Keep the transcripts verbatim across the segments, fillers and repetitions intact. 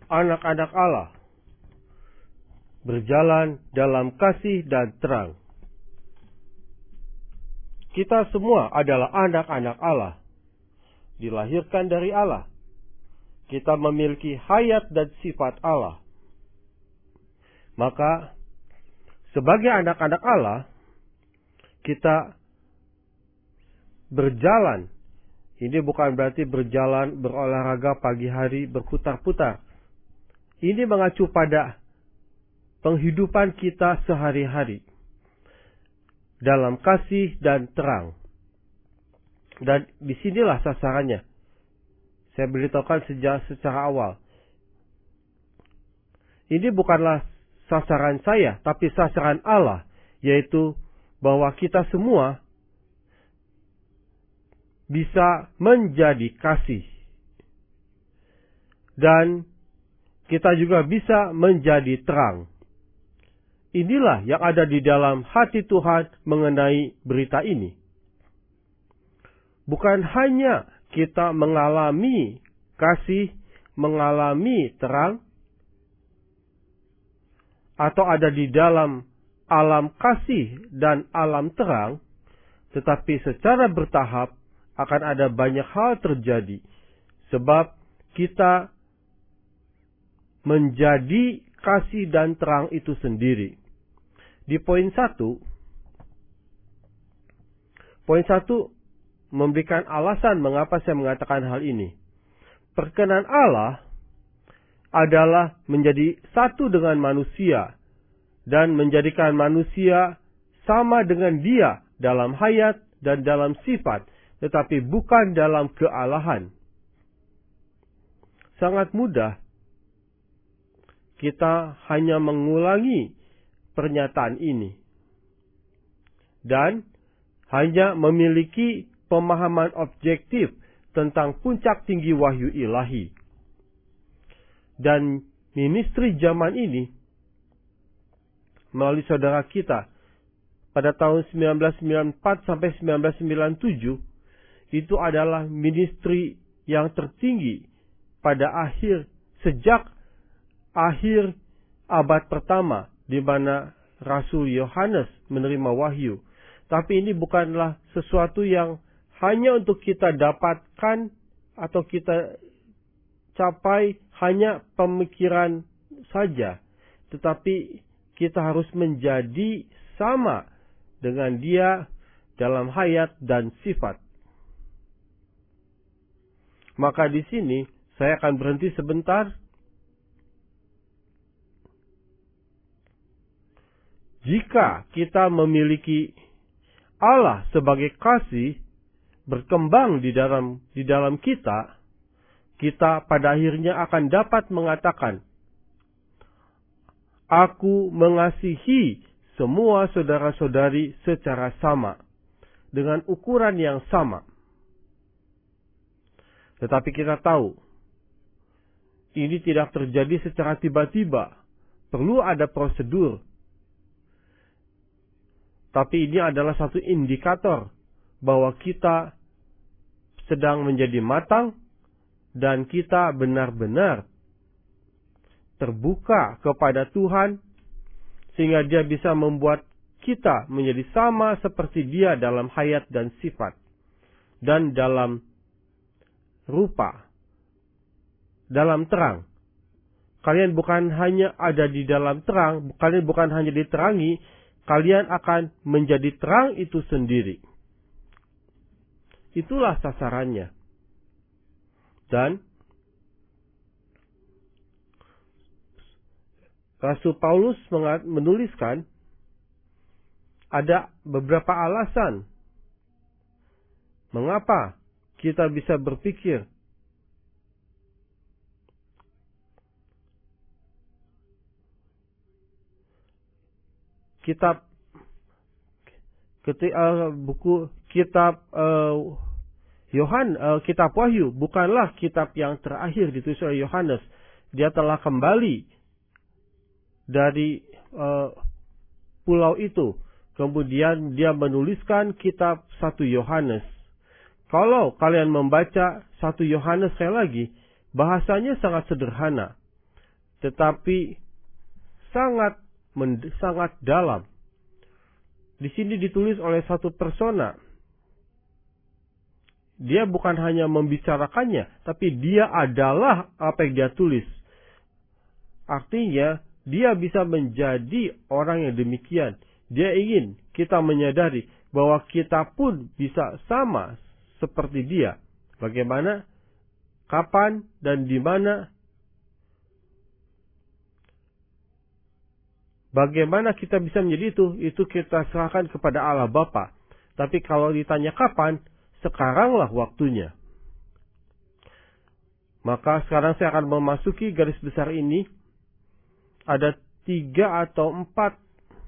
anak-anak Allah, berjalan dalam kasih dan terang. Kita semua adalah anak-anak Allah, dilahirkan dari Allah. Kita memiliki hayat dan sifat Allah. Maka, sebagai anak-anak Allah, kita berjalan. Ini bukan berarti berjalan, berolahraga pagi hari, berputar-putar. Ini mengacu pada penghidupan kita sehari-hari dalam kasih dan terang. Dan disinilah sasarannya. Saya beritahukan sejak secara awal. Ini bukanlah sasaran saya, tapi sasaran Allah, yaitu bahwa kita semua bisa menjadi kasih. Dan kita juga bisa menjadi terang. Inilah yang ada di dalam hati Tuhan mengenai berita ini. Bukan hanya kita mengalami kasih, mengalami terang, atau ada di dalam alam kasih dan alam terang, tetapi secara bertahap akan ada banyak hal terjadi. Sebab kita menjadi kasih dan terang itu sendiri. Di poin satu, poin satu memberikan alasan mengapa saya mengatakan hal ini. Perkenan Allah adalah menjadi satu dengan manusia dan menjadikan manusia sama dengan Dia dalam hayat dan dalam sifat, tetapi bukan dalam kealahan. Sangat mudah kita hanya mengulangi pernyataan ini dan hanya memiliki pemahaman objektif tentang puncak tinggi wahyu ilahi. Dan ministry zaman ini melalui saudara kita pada tahun seribu sembilan ratus sembilan puluh empat sampai seribu sembilan ratus sembilan puluh tujuh itu adalah ministry yang tertinggi pada akhir sejak akhir abad pertama, di mana Rasul Yohanes menerima wahyu. Tapi ini bukanlah sesuatu yang hanya untuk kita dapatkan atau kita capai hanya pemikiran saja. Tetapi kita harus menjadi sama dengan Dia dalam hayat dan sifat. Maka di sini saya akan berhenti sebentar. Jika kita memiliki Allah sebagai kasih berkembang di dalam di dalam kita, kita pada akhirnya akan dapat mengatakan, aku mengasihi semua saudara-saudari secara sama, dengan ukuran yang sama. Tetapi kita tahu, ini tidak terjadi secara tiba-tiba. Perlu ada prosedur. Tapi ini adalah satu indikator bahwa kita sedang menjadi matang dan kita benar-benar terbuka kepada Tuhan sehingga Dia bisa membuat kita menjadi sama seperti Dia dalam hayat dan sifat dan dalam rupa, dalam terang. Kalian bukan hanya ada di dalam terang, kalian bukan hanya diterangi, kalian akan menjadi terang itu sendiri. Itulah sasarannya. Dan Rasul Paulus menuliskan ada beberapa alasan mengapa kita bisa berpikir kitab ketika uh, buku kitab uh, Yohan uh, kitab Wahyu bukanlah kitab yang terakhir ditulis oleh Yohanes. Dia telah kembali dari uh, pulau itu. Kemudian dia menuliskan kitab satu Yohanes. Kalau kalian membaca satu Yohanes sekali lagi, bahasanya sangat sederhana. tetapi sangat sangat dalam. Di sini ditulis oleh satu persona. Dia bukan hanya membicarakannya, tapi dia adalah apa yang dia tulis. Artinya, dia bisa menjadi orang yang demikian. Dia ingin kita menyadari bahwa kita pun bisa sama seperti dia. Bagaimana, kapan, dan di mana. Bagaimana kita bisa menjadi itu? Itu kita serahkan kepada Allah Bapa. Tapi kalau ditanya kapan, sekaranglah waktunya. Maka sekarang saya akan memasuki garis besar ini. Ada tiga atau empat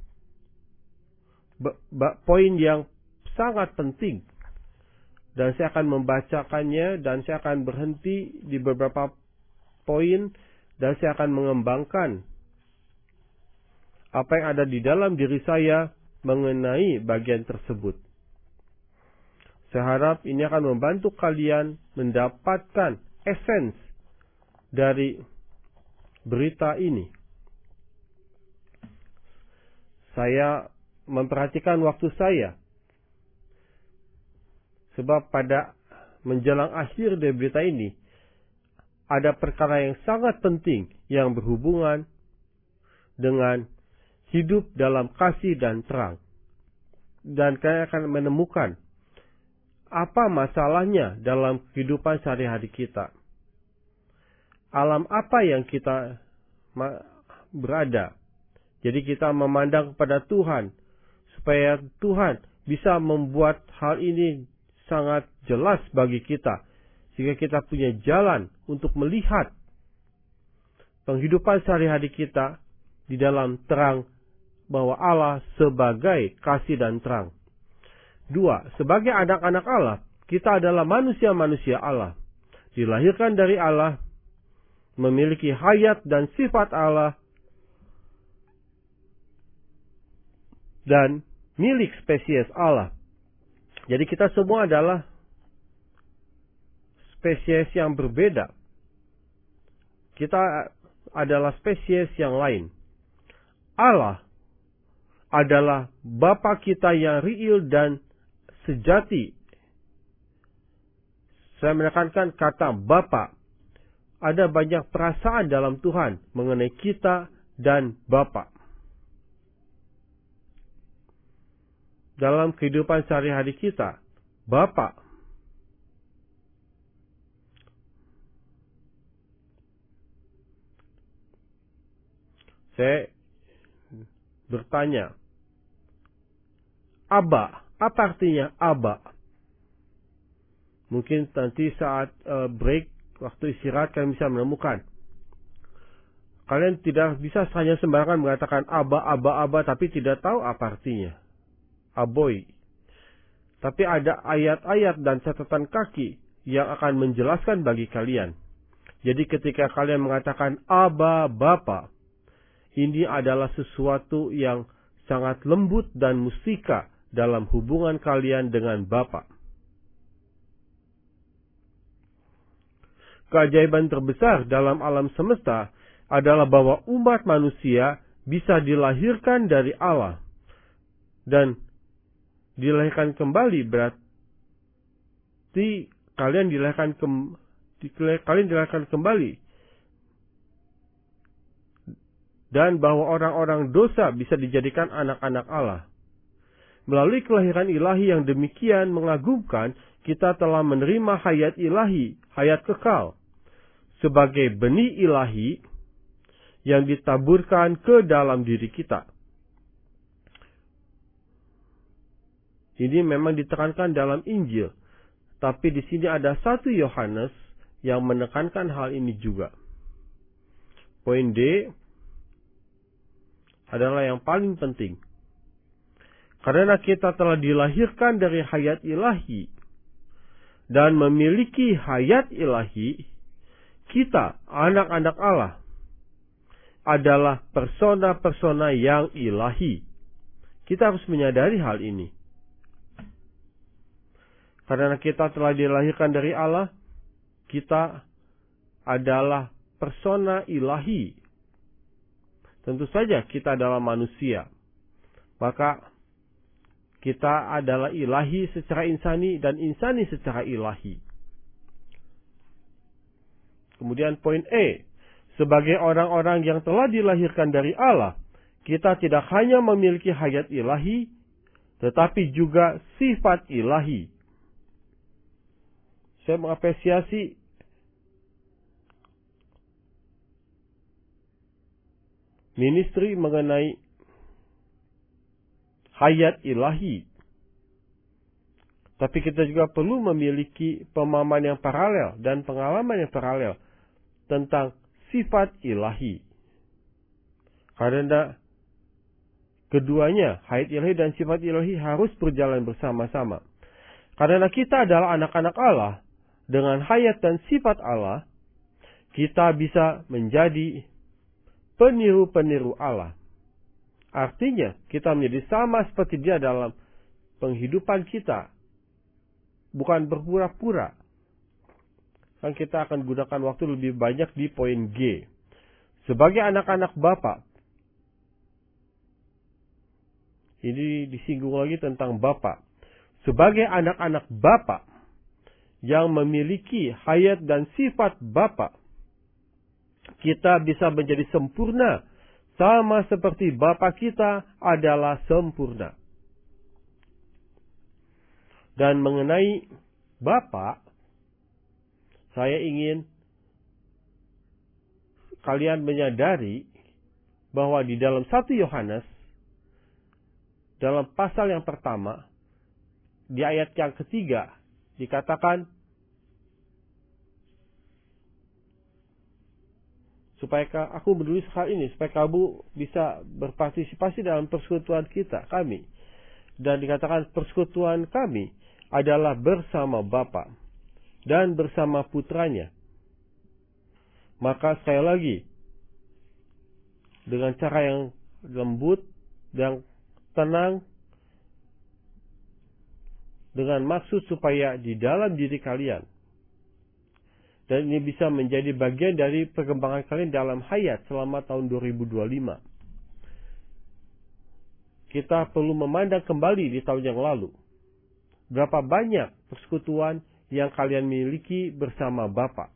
poin yang sangat penting. Dan saya akan membacakannya dan saya akan berhenti di beberapa poin. Dan saya akan mengembangkan apa yang ada di dalam diri saya mengenai bagian tersebut. Saya harap ini akan membantu kalian mendapatkan esens dari berita ini. Saya memperhatikan waktu saya. Sebab pada menjelang akhir dari berita ini, ada perkara yang sangat penting yang berhubungan dengan hidup dalam kasih dan terang. Dan kalian akan menemukan apa masalahnya dalam kehidupan sehari-hari kita. Alam apa yang kita berada. Jadi kita memandang kepada Tuhan. Supaya Tuhan bisa membuat hal ini sangat jelas bagi kita. Sehingga kita punya jalan untuk melihat penghidupan sehari-hari kita di dalam terang bahwa Allah sebagai kasih dan terang. Dua, sebagai anak-anak Allah, kita adalah manusia-manusia Allah. Dilahirkan dari Allah, memiliki hayat dan sifat Allah, dan milik spesies Allah. Jadi kita semua adalah spesies yang berbeda. Kita adalah spesies yang lain. Allah adalah Bapa kita yang real dan sejati. Saya menekankan kata Bapa. Ada banyak perasaan dalam Tuhan mengenai kita dan Bapa. Dalam kehidupan sehari-hari kita, Bapa. Saya bertanya, Aba, apa artinya Aba? Mungkin nanti saat uh, break, waktu istirahat kalian bisa menemukan. Kalian tidak bisa hanya sembarangan mengatakan Aba, Aba, Aba, tapi tidak tahu apa artinya. Aboy. Tapi ada ayat-ayat dan catatan kaki yang akan menjelaskan bagi kalian. Jadi ketika kalian mengatakan Aba, Bapa, ini adalah sesuatu yang sangat lembut dan mustika dalam hubungan kalian dengan Bapa. Keajaiban terbesar dalam alam semesta adalah bahwa umat manusia bisa dilahirkan dari Allah. Dan dilahirkan kembali berarti kalian dilahirkan kem, kalian dilahirkan kembali. Dan bahwa orang-orang dosa bisa dijadikan anak-anak Allah. Melalui kelahiran ilahi yang demikian mengagumkan, kita telah menerima hayat ilahi, hayat kekal, sebagai benih ilahi yang ditaburkan ke dalam diri kita. Ini memang ditekankan dalam Injil, tapi di sini ada satu Yohanes yang menekankan hal ini juga. Poin D adalah yang paling penting. Karena kita telah dilahirkan dari hayat ilahi dan memiliki hayat ilahi, kita, anak-anak Allah, adalah persona-persona yang ilahi. Kita harus menyadari hal ini. Karena kita telah dilahirkan dari Allah, kita adalah persona ilahi. Tentu saja kita adalah manusia. Maka kita adalah ilahi secara insani dan insani secara ilahi. Kemudian poin E. Sebagai orang-orang yang telah dilahirkan dari Allah, kita tidak hanya memiliki hayat ilahi, tetapi juga sifat ilahi. Saya mengapresiasi ministry mengenai hayat ilahi. Tapi kita juga perlu memiliki pemahaman yang paralel dan pengalaman yang paralel tentang sifat ilahi. Karena keduanya, hayat ilahi dan sifat ilahi harus berjalan bersama-sama. Karena kita adalah anak-anak Allah, dengan hayat dan sifat Allah, kita bisa menjadi peniru-peniru Allah. Artinya, kita menjadi sama seperti Dia dalam penghidupan kita. Bukan berpura-pura. Kan kita akan gunakan waktu lebih banyak di poin G. Sebagai anak-anak Bapa. Ini disinggung lagi tentang Bapa. Sebagai anak-anak Bapa yang memiliki hayat dan sifat Bapa, kita bisa menjadi sempurna sama seperti Bapa kita adalah sempurna. Dan mengenai Bapa, saya ingin kalian menyadari bahwa di dalam satu Yohanes, dalam pasal yang pertama, di ayat yang ketiga, dikatakan, supaya aku menulis hal ini, supaya kamu bisa berpartisipasi dalam persekutuan kita, kami. Dan dikatakan persekutuan kami adalah bersama Bapa dan bersama putranya. Maka sekali lagi, dengan cara yang lembut dan tenang, dengan maksud supaya di dalam diri kalian, dan ini bisa menjadi bagian dari perkembangan kalian dalam hayat selama tahun dua ribu dua puluh lima. Kita perlu memandang kembali di tahun yang lalu. Berapa banyak persekutuan yang kalian miliki bersama Bapa.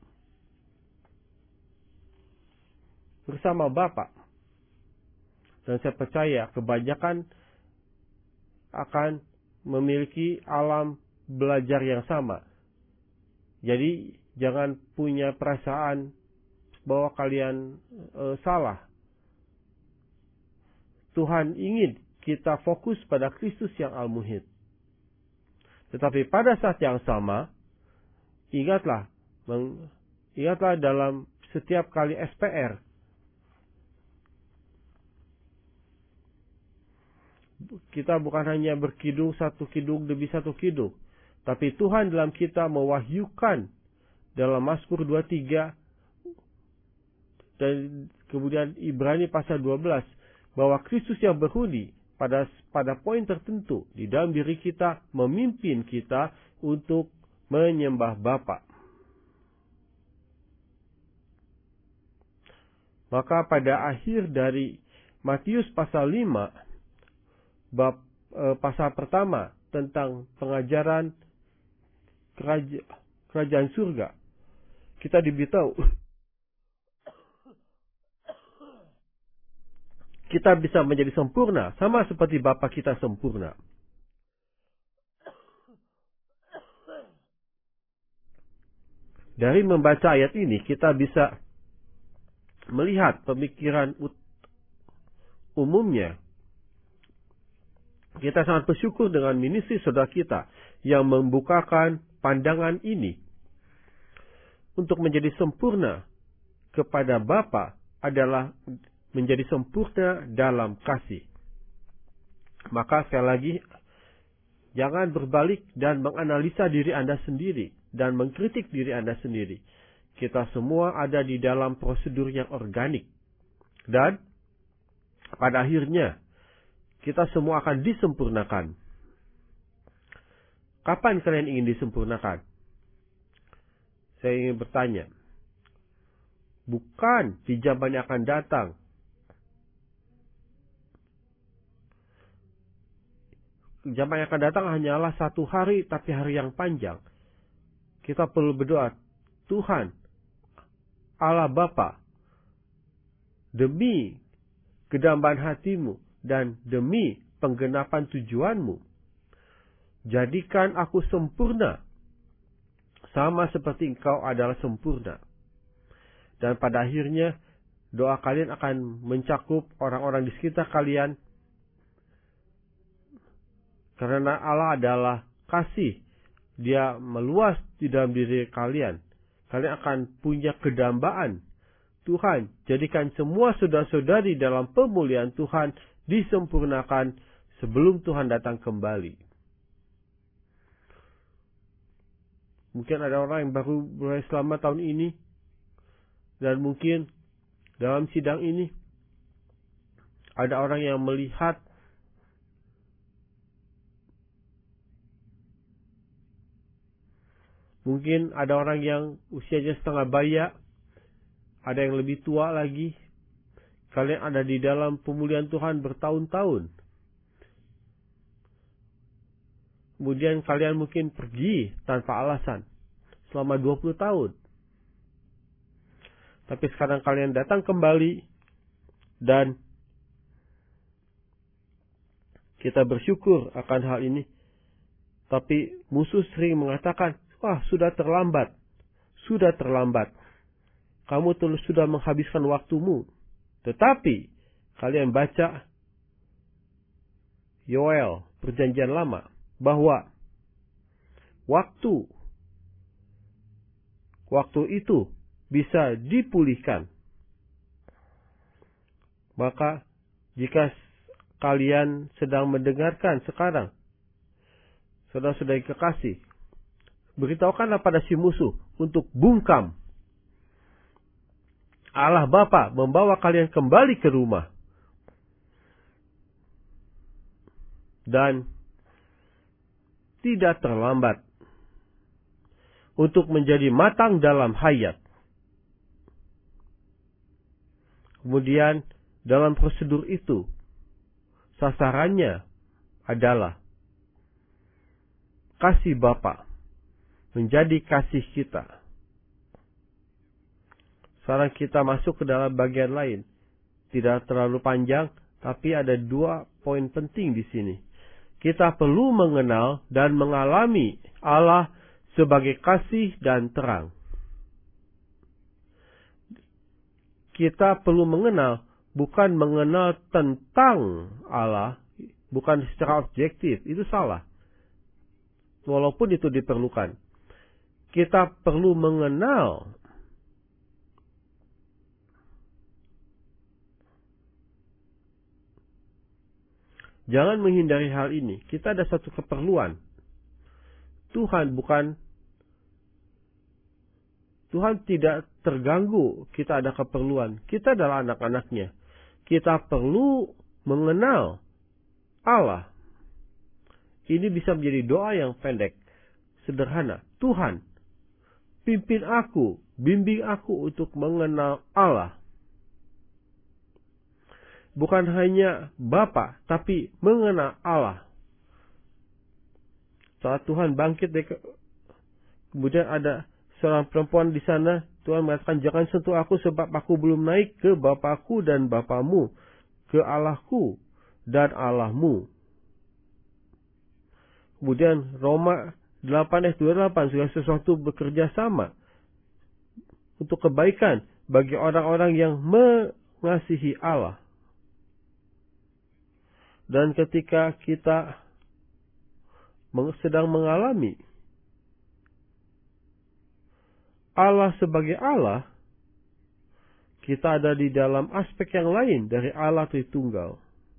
Bersama Bapa. Dan saya percaya kebanyakan akan memiliki alam belajar yang sama. Jadi jangan punya perasaan bahwa kalian e, salah. Tuhan ingin kita fokus pada Kristus yang al-muhid. Tetapi pada saat yang sama, ingatlah, meng, ingatlah dalam setiap kali S P R, kita bukan hanya berkidung satu kidung demi satu kidung, tapi Tuhan dalam kita mewahyukan dalam Mazmur dua puluh tiga dan kemudian Ibrani pasal dua belas bahwa Kristus yang berhuni pada pada poin tertentu di dalam diri kita memimpin kita untuk menyembah Bapa. Maka pada akhir dari Matius pasal lima bab eh, pasal pertama tentang pengajaran keraja, kerajaan surga, kita diberitahu kita bisa menjadi sempurna sama seperti Bapa kita sempurna. Dari membaca ayat ini kita bisa melihat pemikiran umumnya. Kita sangat bersyukur dengan ministry saudara kita yang membukakan pandangan ini. Untuk menjadi sempurna kepada Bapa adalah menjadi sempurna dalam kasih. Maka sekali lagi, jangan berbalik dan menganalisa diri Anda sendiri dan mengkritik diri Anda sendiri. Kita semua ada di dalam prosedur yang organik. Dan pada akhirnya, kita semua akan disempurnakan. Kapan kalian ingin disempurnakan? Saya ingin bertanya. Bukan di zaman yang akan datang. zaman yang akan datang hanyalah satu hari, tapi hari yang panjang. Kita perlu berdoa, Tuhan, Allah Bapa, demi kedamaian hatimu dan demi penggenapan tujuanmu, jadikan aku sempurna, sama seperti Engkau adalah sempurna. Dan pada akhirnya, doa kalian akan mencakup orang-orang di sekitar kalian. Karena Allah adalah kasih. Dia meluas di dalam diri kalian. Kalian akan punya kedambaan. Tuhan, jadikan semua saudara-saudari dalam pemulihan Tuhan disempurnakan sebelum Tuhan datang kembali. Mungkin ada orang yang baru mulai selama tahun ini. Dan mungkin dalam sidang ini ada orang yang melihat mungkin ada orang yang usianya setengah baya, ada yang lebih tua lagi. Kalian ada di dalam pemulihan Tuhan bertahun-tahun. Kemudian kalian mungkin pergi tanpa alasan selama dua puluh tahun. Tapi sekarang kalian datang kembali dan kita bersyukur akan hal ini. Tapi musuh sering mengatakan, wah sudah terlambat, sudah terlambat. Kamu terus sudah menghabiskan waktumu. Tetapi kalian baca Yoel, perjanjian lama, bahwa waktu waktu itu bisa dipulihkan. Maka jika kalian sedang mendengarkan sekarang, saudara-saudari kekasih, beritahukanlah pada si musuh untuk bungkam. Allah Bapa membawa kalian kembali ke rumah. Dan tidak terlambat untuk menjadi matang dalam hayat. Kemudian dalam prosedur itu, sasarannya adalah kasih Bapa menjadi kasih kita. Sekarang kita masuk ke dalam bagian lain. Tidak terlalu panjang, tapi ada dua poin penting di sini. Kita perlu mengenal dan mengalami Allah sebagai kasih dan terang. Kita perlu mengenal, bukan mengenal tentang Allah, bukan secara objektif, itu salah. Walaupun itu diperlukan. Kita perlu mengenal jangan menghindari hal ini. Kita ada satu keperluan. Tuhan bukan Tuhan tidak terganggu kita ada keperluan. Kita adalah anak-anaknya. Kita perlu mengenal Allah. Ini bisa menjadi doa yang pendek, sederhana. Tuhan, pimpin aku, bimbing aku untuk mengenal Allah. Bukan hanya Bapa, tapi mengenal Allah. Saat Tuhan bangkit, kemudian ada seorang perempuan di sana, Tuhan mengatakan, jangan sentuh aku sebab aku belum naik ke Bapakku dan Bapamu, ke Allahku dan Allahmu. Kemudian Roma delapan ayat dua puluh delapan, segala sesuatu bekerja sama untuk kebaikan bagi orang-orang yang mengasihi Allah. Dan ketika kita sedang mengalami Allah sebagai Allah, kita ada di dalam aspek yang lain dari Allah Tritunggal.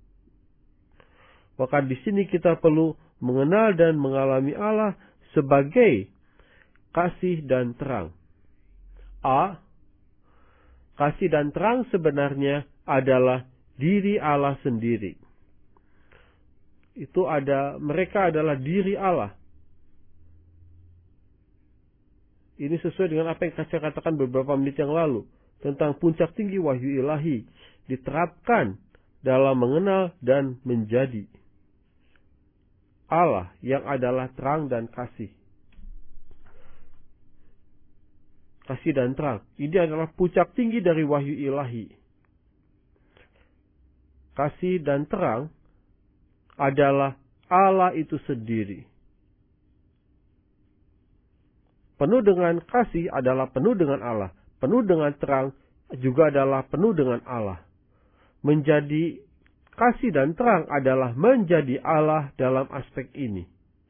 Maka di sini kita perlu mengenal dan mengalami Allah sebagai kasih dan terang. A. Kasih dan terang sebenarnya adalah diri Allah sendiri. Itu ada, mereka adalah diri Allah. Ini sesuai dengan apa yang saya katakan beberapa menit yang lalu. Tentang puncak tinggi wahyu ilahi. Diterapkan dalam mengenal dan menjadi. Allah yang adalah terang dan kasih. Kasih dan terang. Ini adalah puncak tinggi dari wahyu ilahi. Kasih dan terang adalah Allah itu sendiri. Penuh dengan kasih adalah penuh dengan Allah. Penuh dengan terang juga adalah penuh dengan Allah. Menjadi kasih dan terang adalah menjadi Allah dalam aspek ini.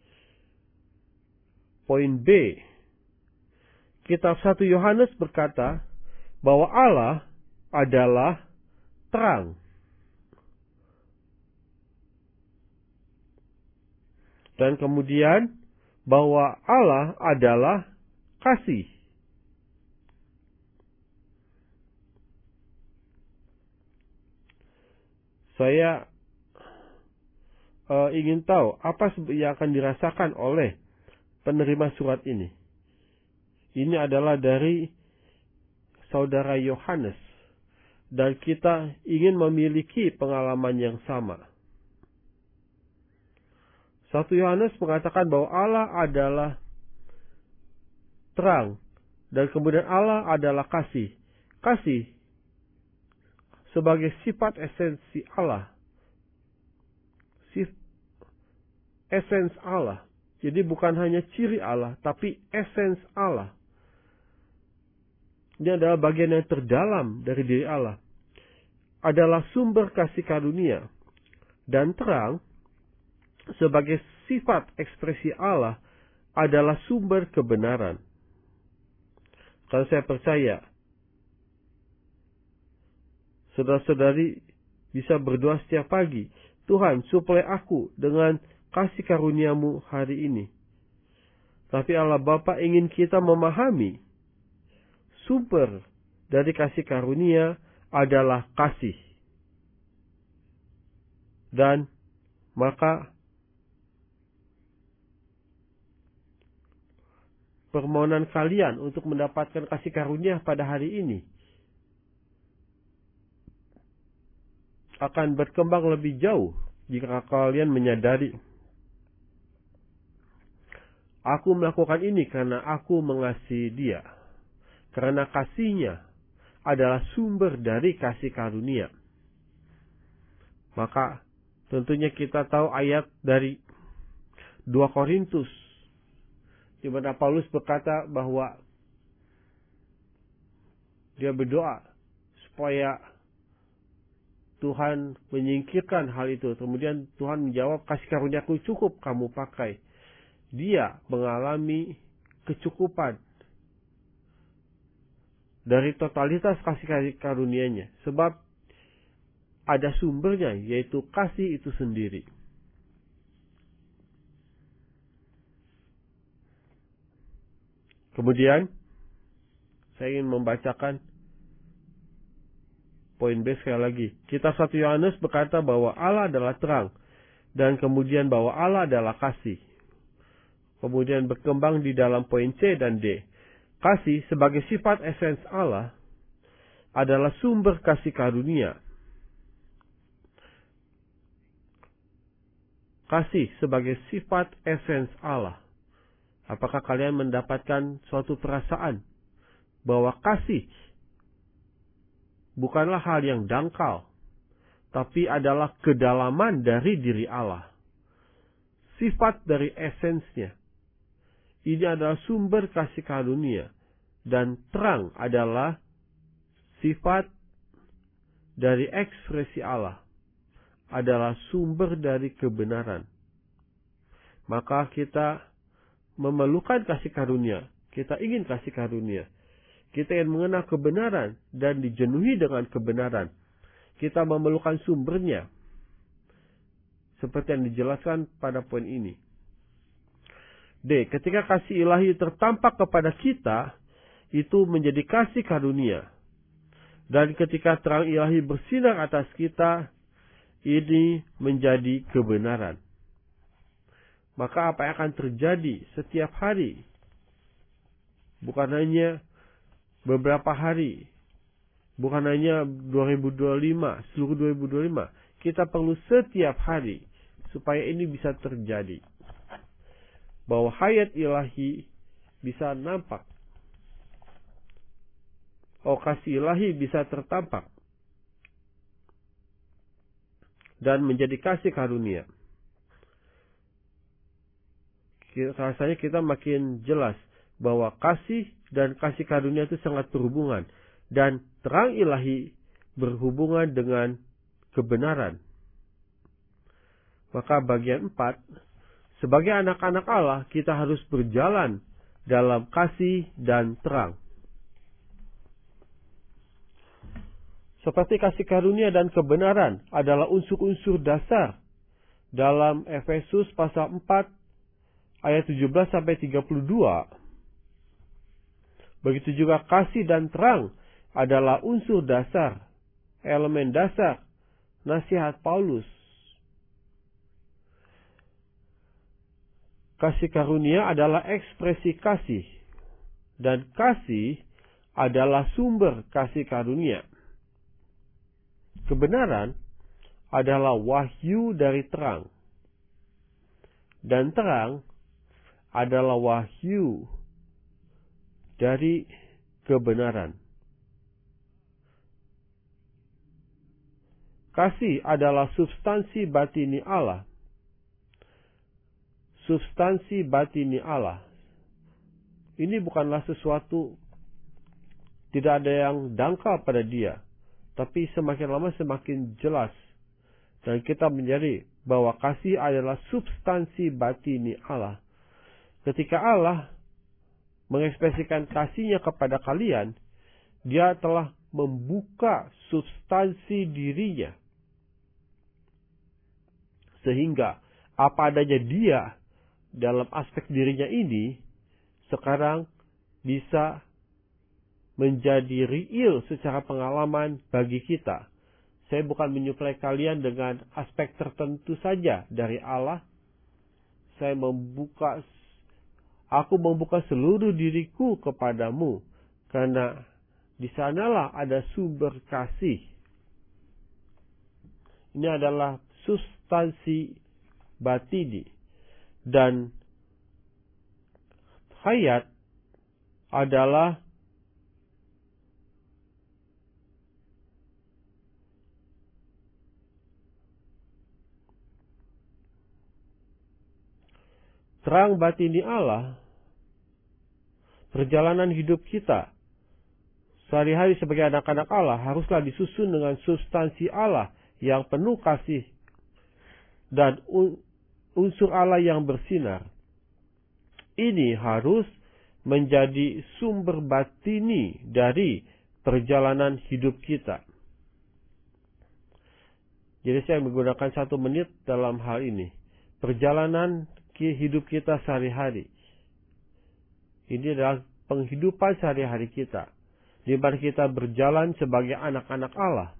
Poin B. Kitab satu Yohanes berkata bahwa Allah adalah terang. Dan kemudian bahwa Allah adalah kasih. Saya uh, ingin tahu apa yang akan dirasakan oleh penerima surat ini. Ini adalah dari saudara Yohanes. Dan kita ingin memiliki pengalaman yang sama. satu Yohanes mengatakan bahwa Allah adalah terang. Dan kemudian Allah adalah kasih. Kasih sebagai sifat esensi Allah. Sif, esens Allah. Jadi bukan hanya ciri Allah, tapi esens Allah. Ini adalah bagian yang terdalam dari diri Allah. Adalah sumber kasih karunia. Dan terang, sebagai sifat ekspresi Allah, adalah sumber kebenaran. Kalau saya percaya, saudara-saudari bisa berdoa setiap pagi, Tuhan, suplai aku dengan kasih karuniamu hari ini. Tapi Allah Bapa ingin kita memahami sumber dari kasih karunia adalah kasih. Dan maka permohonan kalian untuk mendapatkan kasih karunia pada hari ini akan berkembang lebih jauh jika kalian menyadari, aku melakukan ini karena aku mengasihi dia. Karena kasihnya adalah sumber dari kasih karunia. Maka tentunya kita tahu ayat dari dua Korintus, di mana Paulus berkata bahwa dia berdoa supaya Tuhan menyingkirkan hal itu. Kemudian Tuhan menjawab, kasih karuniaku cukup kamu pakai. Dia mengalami kecukupan dari totalitas kasih karunia-Nya. Sebab ada sumbernya, yaitu kasih itu sendiri. Kemudian, saya ingin membacakan poin B sekali lagi. Kitab satu Yohanes berkata bahwa Allah adalah terang. Dan kemudian bahwa Allah adalah kasih. Kemudian berkembang di dalam poin C dan D. Kasih sebagai sifat esens Allah adalah sumber kasih karunia. Kasih sebagai sifat esens Allah. Apakah kalian mendapatkan suatu perasaan bahwa kasih bukanlah hal yang dangkal, tapi adalah kedalaman dari diri Allah. Sifat dari esensnya. Ini adalah sumber kasih karunia. Dan terang adalah sifat dari ekspresi Allah. Adalah sumber dari kebenaran. Maka kita memerlukan kasih karunia. Kita ingin kasih karunia. Kita ingin mengenal kebenaran dan dijenuhi dengan kebenaran. Kita memerlukan sumbernya. Seperti yang dijelaskan pada poin ini. D. Ketika kasih ilahi tertampak kepada kita, itu menjadi kasih karunia. Dan ketika terang ilahi bersinar atas kita, ini menjadi kebenaran. Maka apa yang akan terjadi setiap hari? Bukan hanya beberapa hari. Bukan hanya dua ribu dua puluh lima, seluruh dua ribu dua puluh lima. Kita perlu setiap hari supaya ini bisa terjadi. bahwa hayat ilahi bisa nampak. Oh, kasih ilahi bisa tertampak dan menjadi kasih karunia. Rasanya kita makin jelas bahwa kasih dan kasih karunia itu sangat berhubungan, dan terang ilahi berhubungan dengan kebenaran. Maka bagian empat, sebagai anak-anak Allah kita harus berjalan dalam kasih dan terang. Seperti kasih karunia dan kebenaran adalah unsur-unsur dasar dalam Efesus pasal empat ayat tujuh belas sampai tiga puluh dua. Begitu juga kasih dan terang adalah unsur dasar, elemen dasar nasihat Paulus. Kasih karunia adalah ekspresi kasih, dan kasih adalah sumber kasih karunia. Kebenaran adalah wahyu dari terang, dan terang adalah wahyu dari kebenaran. Kasih adalah substansi batini Allah. Substansi batini Allah. Ini bukanlah sesuatu, tidak ada yang dangkal pada dia. Tapi semakin lama semakin jelas. Dan kita menjadi bahwa kasih adalah substansi batini Allah. Ketika Allah mengekspresikan kasihnya kepada kalian, dia telah membuka substansi dirinya. Sehingga apa adanya dia dalam aspek dirinya ini sekarang bisa menjadi real secara pengalaman bagi kita. Saya bukan menyuplai kalian dengan aspek tertentu saja dari Allah. Saya membuka, aku membuka seluruh diriku kepadamu, karena di sanalah ada sumber kasih. Ini adalah substansi batini, dan hayat adalah terang batini Allah. Perjalanan hidup kita sehari-hari sebagai anak-anak Allah haruslah disusun dengan substansi Allah yang penuh kasih dan unsur Allah yang bersinar. Ini harus menjadi sumber batini dari perjalanan hidup kita. Jadi saya menggunakan satu menit dalam hal ini. Perjalanan hidup kita sehari-hari. Ini adalah penghidupan sehari-hari kita, di mana kita berjalan sebagai anak-anak Allah.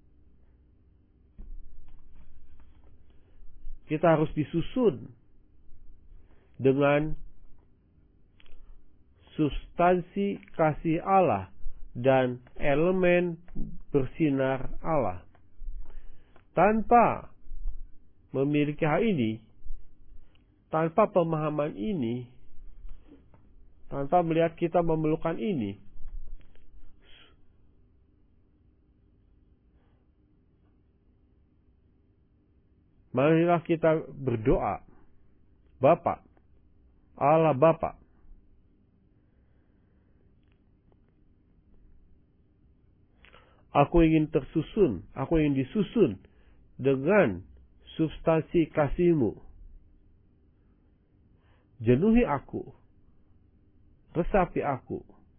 Kita harus disusun dengan substansi kasih Allah dan elemen bersinar Allah. Tanpa memiliki hal ini, tanpa pemahaman ini, tanpa melihat kita memerlukan ini, marilah kita berdoa, Bapa, Allah Bapa, aku ingin tersusun, aku ingin disusun dengan substansi kasih-Mu. Jenuhi aku, resapi aku.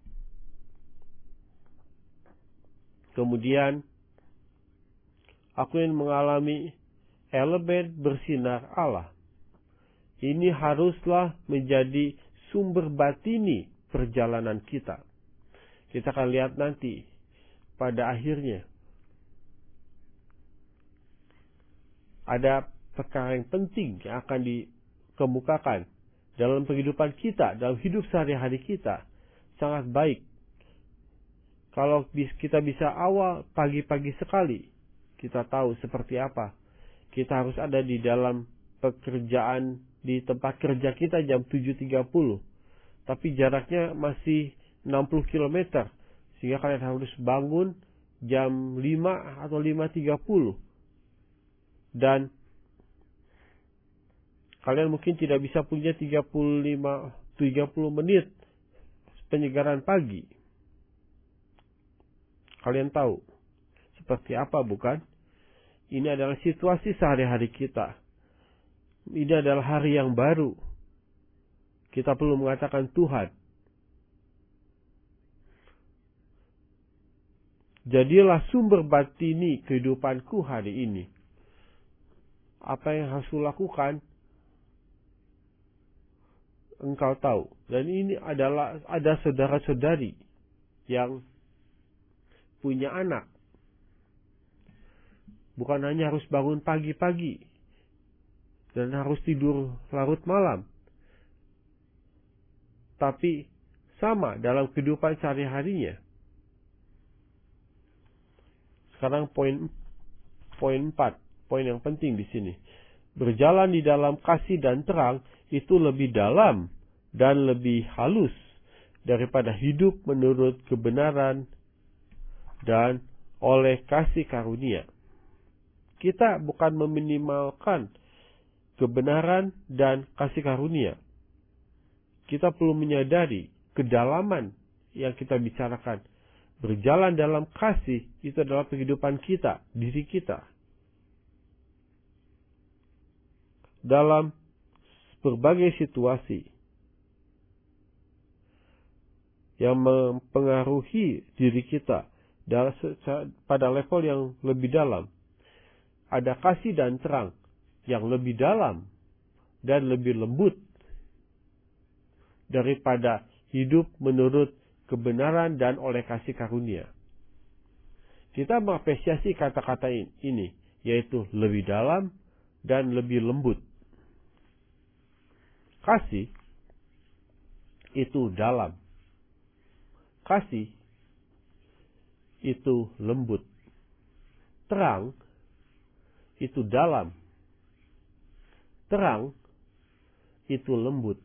Kemudian aku ingin mengalami elemen bersinar Allah. Ini haruslah menjadi sumber batini perjalanan kita. Kita akan lihat nanti pada akhirnya ada perkara yang penting yang akan dikemukakan dalam kehidupan kita, dalam hidup sehari-hari kita. Sangat baik kalau kita bisa awal pagi-pagi sekali, kita tahu seperti apa kita harus ada di dalam pekerjaan di tempat kerja kita jam tujuh tiga puluh. Tapi jaraknya masih enam puluh kilometer. Sehingga kalian harus bangun jam lima atau lima tiga puluh. Dan kalian mungkin tidak bisa punya tiga puluh lima tiga puluh menit penyegaran pagi. Kalian tahu seperti apa, bukan? Ini adalah situasi sehari-hari kita. Ini adalah hari yang baru. Kita perlu mengatakan, Tuhan, jadilah sumber batini kehidupanku hari ini. Apa yang harus kulakukan, Engkau tahu. Dan ini adalah ada saudara-saudari yang punya anak. Bukan hanya harus bangun pagi-pagi dan harus tidur larut malam. Tapi sama dalam kehidupan sehari-harinya. Sekarang poin poin empat, poin yang penting di sini. Berjalan di dalam kasih dan terang itu lebih dalam dan lebih halus daripada hidup menurut kebenaran dan oleh kasih karunia. Kita bukan meminimalkan kebenaran dan kasih karunia. Kita perlu menyadari kedalaman yang kita bicarakan. Berjalan dalam kasih itu adalah kehidupan kita, diri kita. Dalam berbagai situasi yang mempengaruhi diri kita pada level yang lebih dalam. Ada kasih dan terang yang lebih dalam dan lebih lembut daripada hidup menurut kebenaran dan oleh kasih karunia. Kita mengapresiasi kata-kata ini, yaitu lebih dalam dan lebih lembut. Kasih itu dalam. Kasih itu lembut. Terang itu dalam. Terang itu lembut.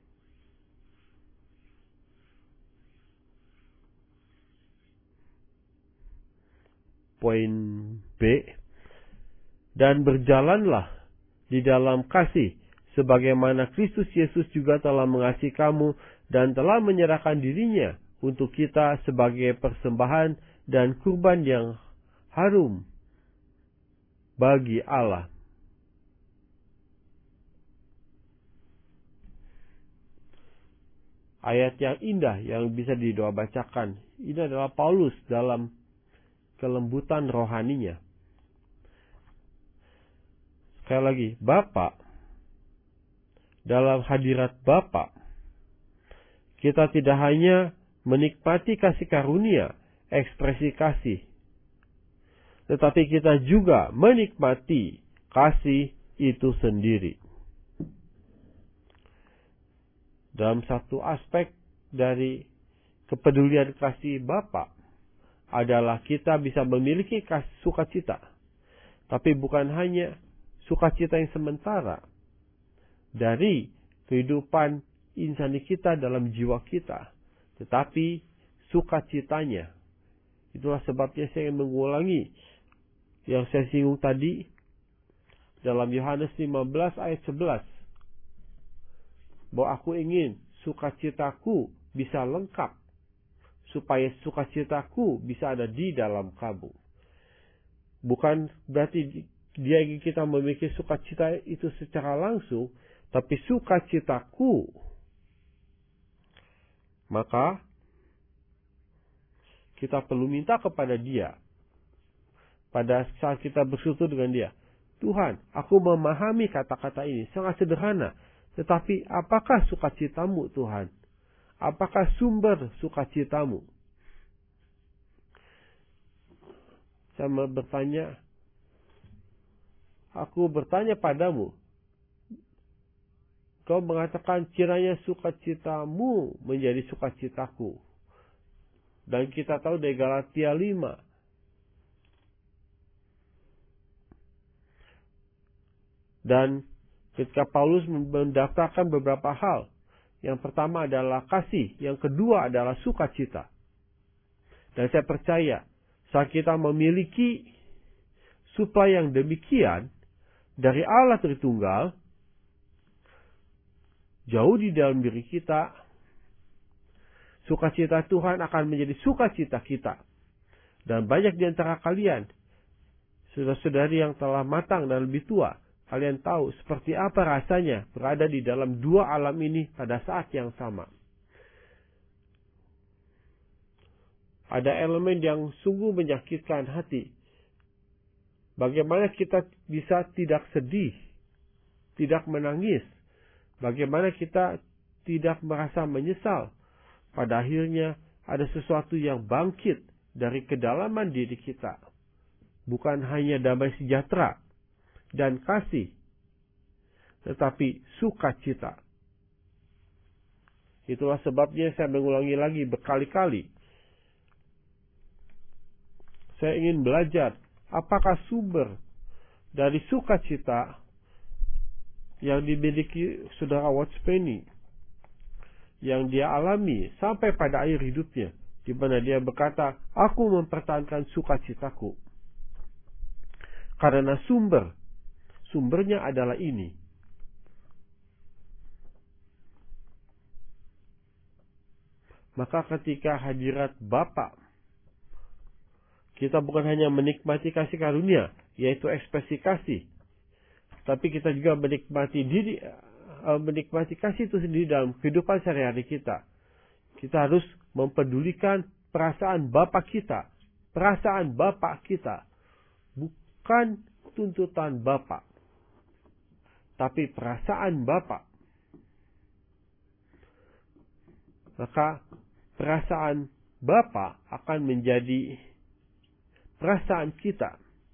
Poin B. Dan berjalanlah di dalam kasih, sebagaimana Kristus Yesus juga telah mengasihi kamu dan telah menyerahkan dirinya untuk kita sebagai persembahan dan kurban yang harum bagi Allah. Ayat yang indah yang bisa didoa bacakan. Ini adalah Paulus dalam kelembutan rohaninya. Sekali lagi, Bapa, dalam hadirat Bapa, kita tidak hanya menikmati kasih karunia, ekspresi kasih, tetapi kita juga menikmati kasih itu sendiri. Dalam satu aspek dari kepedulian kasih Bapa adalah kita bisa memiliki sukacita. Tapi bukan hanya sukacita yang sementara. Dari kehidupan insani kita dalam jiwa kita. Tetapi sukacitanya. Itulah sebabnya saya ingin mengulangi yang saya singgung tadi dalam Yohanes lima belas ayat sebelas. Bahwa aku ingin sukacitaku bisa lengkap. Supaya sukacitaku bisa ada di dalam kamu. Bukan berarti dia ingin kita memiliki sukacita itu secara langsung. Tapi sukacitaku. Maka kita perlu minta kepada dia. Pada saat kita bersekutu dengan dia. Tuhan, aku memahami kata-kata ini. Sangat sederhana. Tetapi apakah sukacitamu Tuhan? Apakah sumber sukacitamu? Saya bertanya, aku bertanya padamu. Kau mengatakan kiranya sukacitamu menjadi sukacitaku. Dan kita tahu dari Galatia lima. Dan ketika Paulus mendaftarkan beberapa hal. Yang pertama adalah kasih, yang kedua adalah sukacita. Dan saya percaya, saat kita memiliki supply yang demikian dari Allah Tritunggal, jauh di dalam diri kita, sukacita Tuhan akan menjadi sukacita kita. Dan banyak di antara kalian, saudara-saudari yang telah matang dan lebih tua, kalian tahu seperti apa rasanya berada di dalam dua alam ini pada saat yang sama. Ada elemen yang sungguh menyakitkan hati. Bagaimana kita bisa tidak sedih, tidak menangis. Bagaimana kita tidak merasa menyesal. Pada akhirnya ada sesuatu yang bangkit dari kedalaman diri kita. Bukan hanya damai sejahtera dan kasih, tetapi sukacita. Itulah sebabnya saya mengulangi lagi berkali-kali. Saya ingin belajar apakah sumber dari sukacita yang dimiliki saudara Watts Penny, yang dia alami sampai pada akhir hidupnya, di mana dia berkata, aku mempertahankan sukacitaku. Karena sumber, sumbernya adalah ini. Maka ketika hadirat Bapa, kita bukan hanya menikmati kasih karunia, yaitu ekspresi kasih, tapi kita juga menikmati diri, menikmati kasih itu sendiri dalam kehidupan sehari-hari kita. Kita harus mempedulikan perasaan Bapa kita, perasaan Bapa kita, bukan tuntutan Bapa, tapi perasaan Bapa. Maka perasaan Bapa akan menjadi perasaan kita.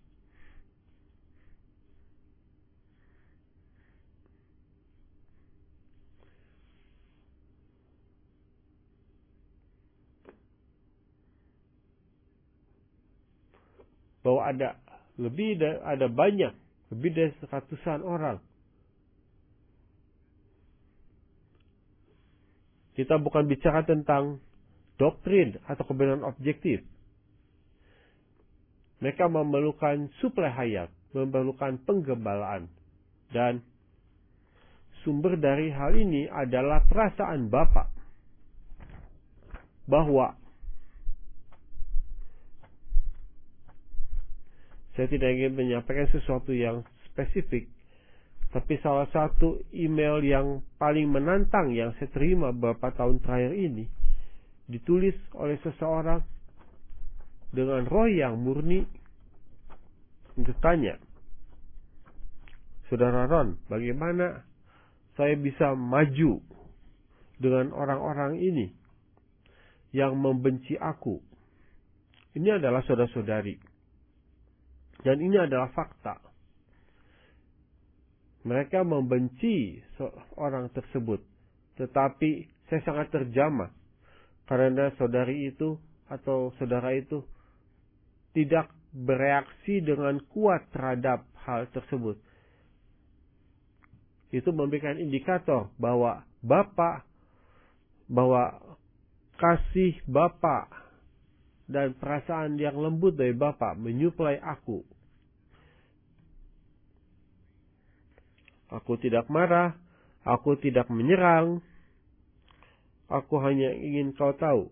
Bahwa ada lebih dari, ada banyak, lebih dari seratusan orang. Kita bukan bicara tentang doktrin atau kebenaran objektif. Mereka memerlukan suplai hayat, memerlukan penggembalaan. Dan sumber dari hal ini adalah perasaan Bapa. Bahwa saya tidak ingin menyampaikan sesuatu yang spesifik, tapi salah satu email yang paling menantang yang saya terima beberapa tahun terakhir ini, ditulis oleh seseorang dengan roh yang murni, bertanya, Saudara Ron, bagaimana saya bisa maju dengan orang-orang ini yang membenci aku? Ini adalah saudara-saudari. Dan ini adalah fakta. Mereka membenci orang tersebut. Tetapi saya sangat terjamah. Karena saudari itu atau saudara itu tidak bereaksi dengan kuat terhadap hal tersebut. Itu memberikan indikator bahwa Bapa, bahwa kasih Bapa dan perasaan yang lembut dari Bapa menyuplai aku. Aku tidak marah, aku tidak menyerang, aku hanya ingin kau tahu.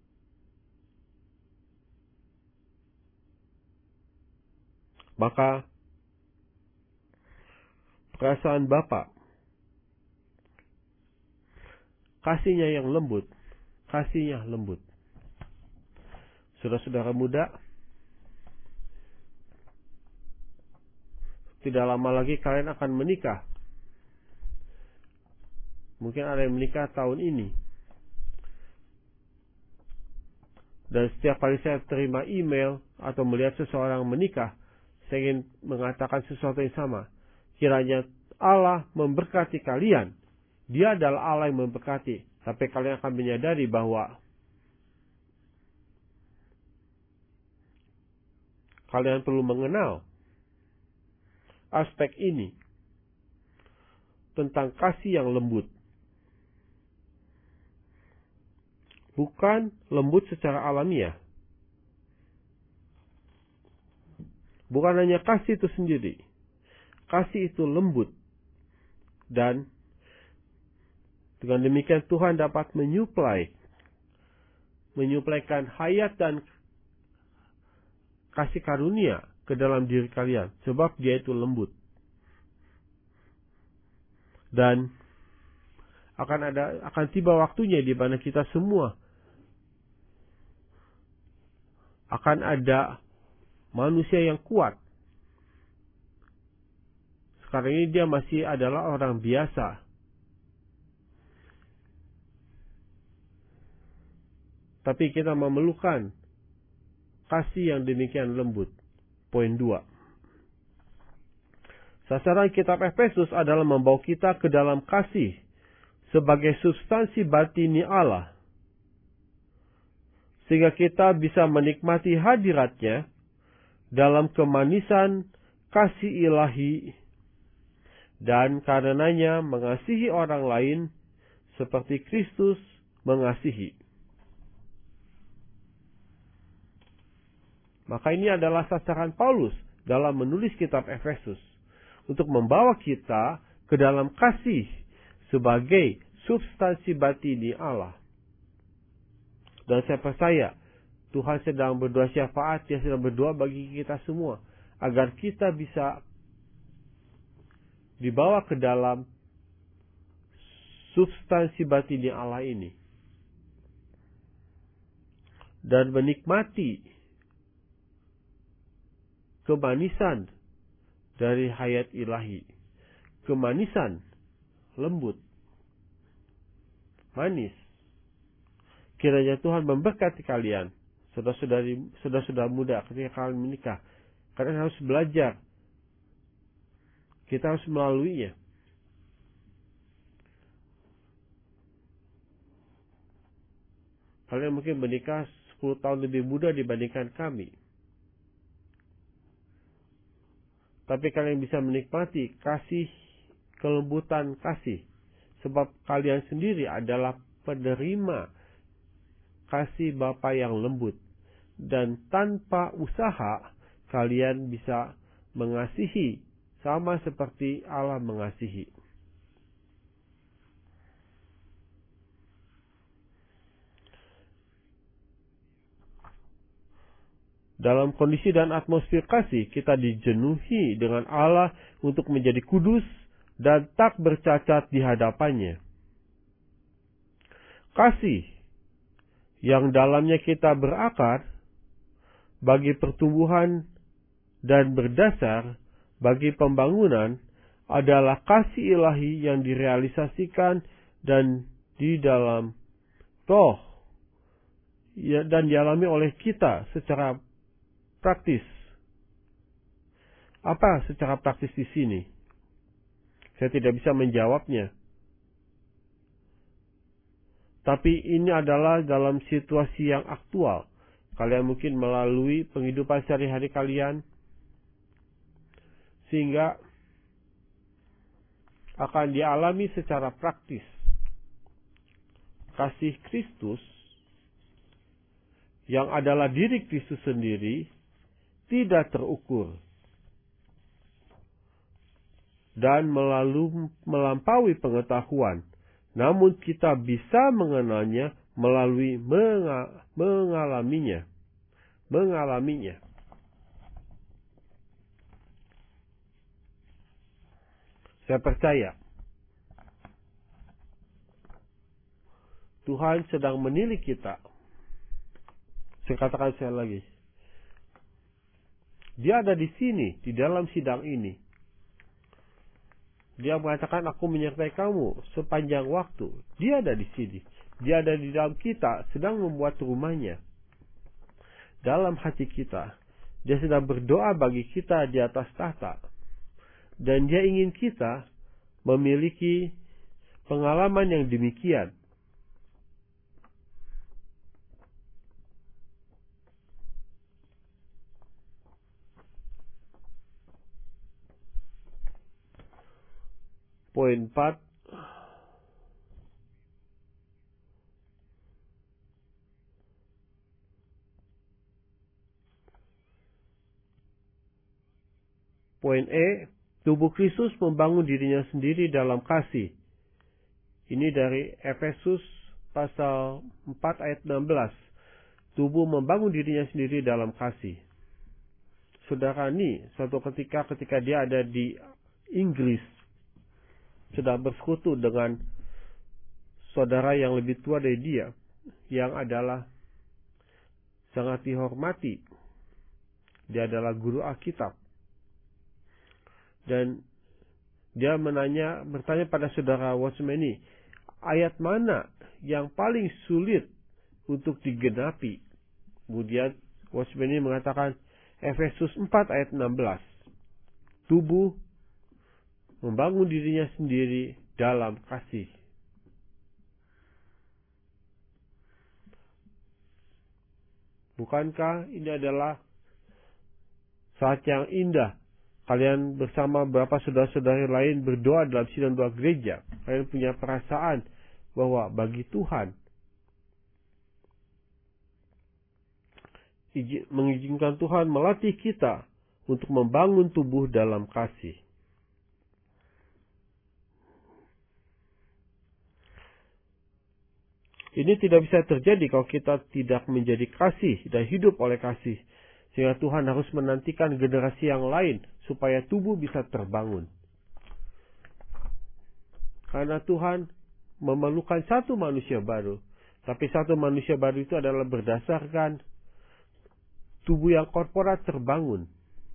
Maka perasaan Bapa, kasihnya yang lembut, kasihnya lembut. Saudara-saudara muda, tidak lama lagi kalian akan menikah. Mungkin ada yang menikah tahun ini. Dan setiap kali saya terima email atau melihat seseorang menikah, saya ingin mengatakan sesuatu yang sama. Kiranya Allah memberkati kalian. Dia adalah Allah yang memberkati. Tapi kalian akan menyadari bahwa kalian perlu mengenal aspek ini. tentang kasih yang lembut. Bukan lembut secara alamiah. Bukan hanya kasih itu sendiri. Kasih itu lembut. Dan dengan demikian Tuhan dapat menyuplai, menyuplaikan hayat dan kasih karunia ke dalam diri kalian. Sebab dia itu lembut. Dan akan ada akan tiba waktunya di mana kita semua akan ada manusia yang kuat. Sekarang ini dia masih adalah orang biasa. Tapi kita memerlukan kasih yang demikian lembut. Poin dua. Sasaran kitab Efesus adalah membawa kita ke dalam kasih sebagai substansi batini Allah. Sehingga kita bisa menikmati hadiratnya dalam kemanisan kasih ilahi dan karenanya mengasihi orang lain seperti Kristus mengasihi. Maka ini adalah sasaran Paulus dalam menulis kitab Efesus. Untuk membawa kita ke dalam kasih sebagai substansi batini Allah. Dan saya percaya Tuhan sedang berdoa syafaat, Dia sedang berdoa bagi kita semua. Agar kita bisa dibawa ke dalam substansi batini Allah ini. Dan menikmati kemanisan dari hayat ilahi. Kemanisan, lembut, manis. Kiranya Tuhan memberkati kalian, saudara-saudari, saudara-saudara muda ketika kalian menikah. Kalian harus belajar. Kita harus melaluinya. Kalian mungkin menikah sepuluh tahun lebih muda dibandingkan kami. Tapi kalian bisa menikmati kasih, kelembutan kasih. Sebab kalian sendiri adalah penerima kasih Bapa yang lembut. Dan tanpa usaha, kalian bisa mengasihi sama seperti Allah mengasihi. Dalam kondisi dan atmosfer kasih, kita dijenuhi dengan Allah untuk menjadi kudus dan tak bercacat di hadapannya. Kasih yang dalamnya kita berakar bagi pertumbuhan dan berdasar bagi pembangunan adalah kasih ilahi yang direalisasikan dan di dalam roh dan dialami oleh kita secara praktis. Apa secara praktis di sini? Saya tidak bisa menjawabnya. Tapi ini adalah dalam situasi yang aktual. Kalian mungkin melalui penghidupan sehari-hari kalian, sehingga akan dialami secara praktis. Kasih Kristus yang adalah diri Kristus sendiri tidak terukur dan melalui melampaui pengetahuan, namun kita bisa mengenalnya melalui menga, mengalaminya, mengalaminya. Saya percaya Tuhan sedang menilik kita. Saya katakan sekali lagi. Dia ada di sini, di dalam sidang ini. Dia mengatakan, aku menyertai kamu sepanjang waktu. Dia ada di sini. Dia ada di dalam kita, sedang membuat rumahnya. Dalam hati kita. Dia sedang berdoa bagi kita di atas tahta. Dan dia ingin kita memiliki pengalaman yang demikian. Poin empat. Poin E, tubuh Kristus membangun dirinya sendiri dalam kasih. Ini dari Efesus pasal empat ayat enam belas. Tubuh membangun dirinya sendiri dalam kasih. Saudara ini, suatu ketika ketika dia ada di Inggris, sedang bersekutu dengan saudara yang lebih tua dari dia, yang adalah sangat dihormati. Dia adalah guru Alkitab. Dan dia menanya, bertanya pada saudara Watchman ini, ayat mana yang paling sulit untuk digenapi? Kemudian Watchman ini mengatakan Efesus empat ayat enam belas. Tubuh membangun dirinya sendiri dalam kasih. Bukankah ini adalah saat yang indah? Kalian bersama beberapa saudara-saudari lain berdoa dalam sidang doa gereja. Kalian punya perasaan bahwa bagi Tuhan mengizinkan Tuhan melatih kita untuk membangun tubuh dalam kasih. Ini tidak bisa terjadi kalau kita tidak menjadi kasih dan hidup oleh kasih. Sehingga Tuhan harus menantikan generasi yang lain supaya tubuh bisa terbangun. Karena Tuhan memerlukan satu manusia baru. Tapi satu manusia baru itu adalah berdasarkan tubuh yang korporat terbangun.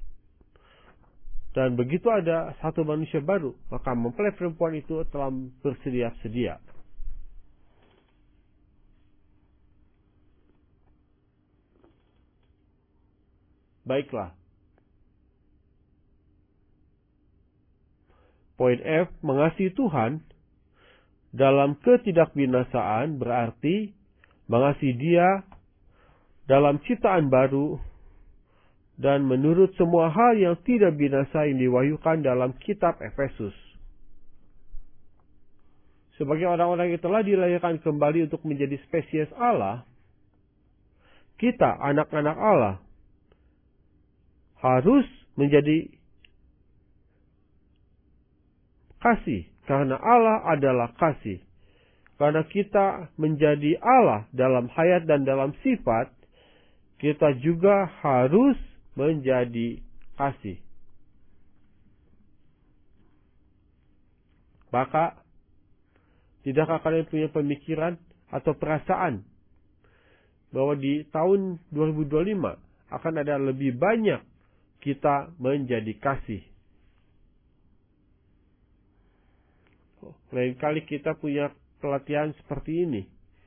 Dan begitu ada satu manusia baru, maka mempelai perempuan itu telah bersedia-sedia. Baiklah. Poin F, mengasihi Tuhan dalam ketidakbinasaan berarti mengasihi Dia dalam ciptaan baru dan menurut semua hal yang tidak binasa yang diwahyukan dalam kitab Efesus. Sebagai orang-orang yang telah dilahirkan kembali untuk menjadi spesies Allah, kita anak-anak Allah harus menjadi kasih, karena Allah adalah kasih. Karena kita menjadi Allah dalam hayat dan dalam sifat, kita juga harus menjadi kasih. Maka, tidakkah kalian punya pemikiran atau perasaan bahwa di tahun dua ribu dua puluh lima akan ada lebih banyak kita menjadi kasih? Lain kali kita punya pelatihan seperti ini.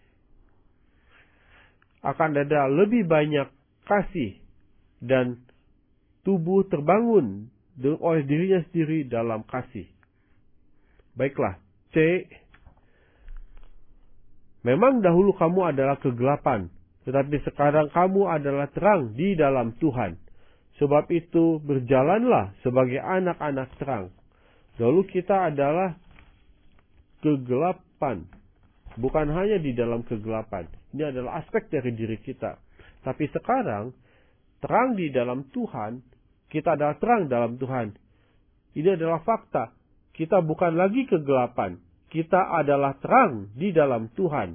Akan ada lebih banyak kasih dan tubuh terbangun oleh dirinya sendiri dalam kasih. Baiklah, C. Memang dahulu kamu adalah kegelapan, tetapi sekarang kamu adalah terang di dalam Tuhan. Sebab itu berjalanlah sebagai anak-anak terang. Dahulu kita adalah kegelapan. Bukan hanya di dalam kegelapan. Ini adalah aspek dari diri kita. Tapi sekarang, terang di dalam Tuhan, kita adalah terang dalam Tuhan. Ini adalah fakta. Kita bukan lagi kegelapan. Kita adalah terang di dalam Tuhan.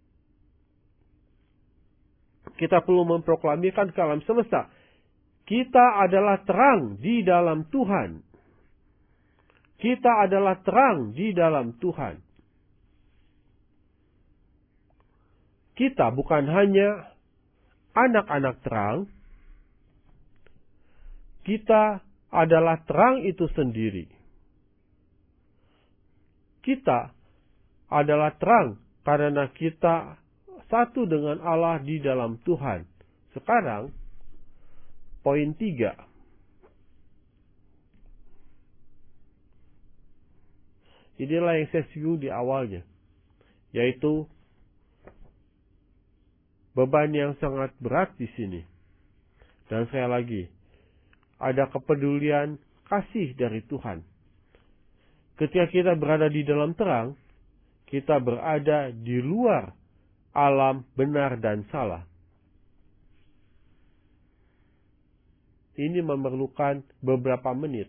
Kita perlu memproklamirkan ke alam semesta. Kita adalah terang di dalam Tuhan. Kita adalah terang di dalam Tuhan. Kita bukan hanya anak-anak terang. Kita adalah terang itu sendiri. Kita adalah terang karena kita satu dengan Allah di dalam Tuhan. Sekarang, poin tiga. Inilah yang saya singgung di awalnya. Yaitu beban yang sangat berat di sini. Dan sekali lagi, ada kepedulian kasih dari Tuhan. ketika kita berada di dalam terang, kita berada di luar alam benar dan salah. Ini memerlukan beberapa menit.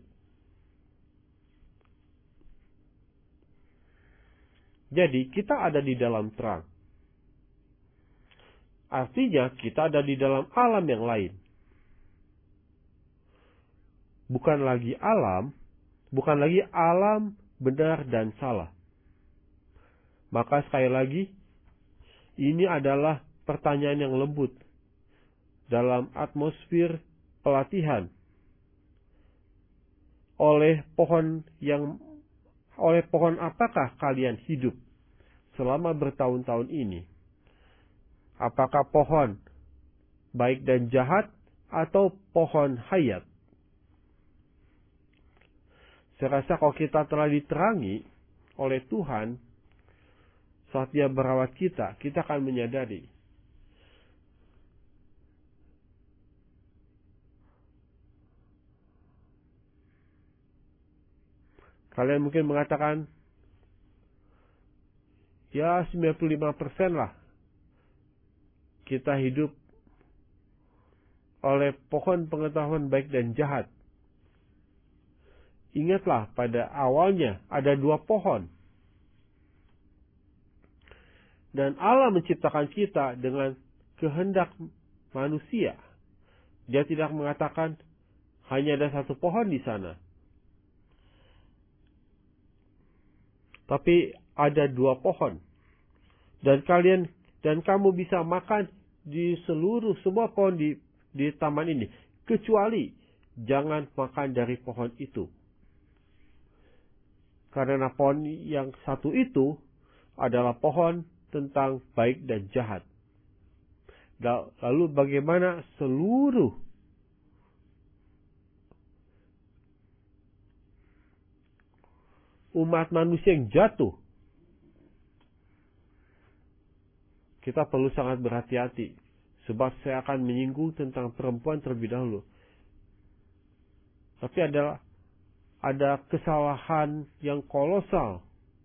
Jadi kita ada di dalam terang. Artinya kita ada di dalam alam yang lain. Bukan lagi alam, bukan lagi alam benar dan salah. Maka sekali lagi, ini adalah pertanyaan yang lembut dalam atmosfer pelatihan oleh pohon yang oleh pohon apakah kalian hidup selama bertahun-tahun ini? Apakah pohon baik dan jahat atau pohon hayat? Saya rasa kalau kita telah diterangi oleh Tuhan saat Dia merawat kita, kita akan menyadari kalian mungkin mengatakan, ya sembilan puluh lima persen lah kita hidup oleh pohon pengetahuan baik dan jahat. Ingatlah pada awalnya ada dua pohon. Dan Allah menciptakan kita dengan kehendak manusia. Dia tidak mengatakan hanya ada satu pohon di sana. Tapi ada dua pohon. Dan kalian dan kamu bisa makan di seluruh semua pohon di di taman ini, kecuali jangan makan dari pohon itu. Karena pohon yang satu itu adalah pohon tentang baik dan jahat. Lalu bagaimana seluruh umat manusia yang jatuh? Kita perlu sangat berhati-hati. Sebab saya akan menyinggung tentang perempuan terlebih dahulu. Tapi ada, ada kesalahan yang kolosal.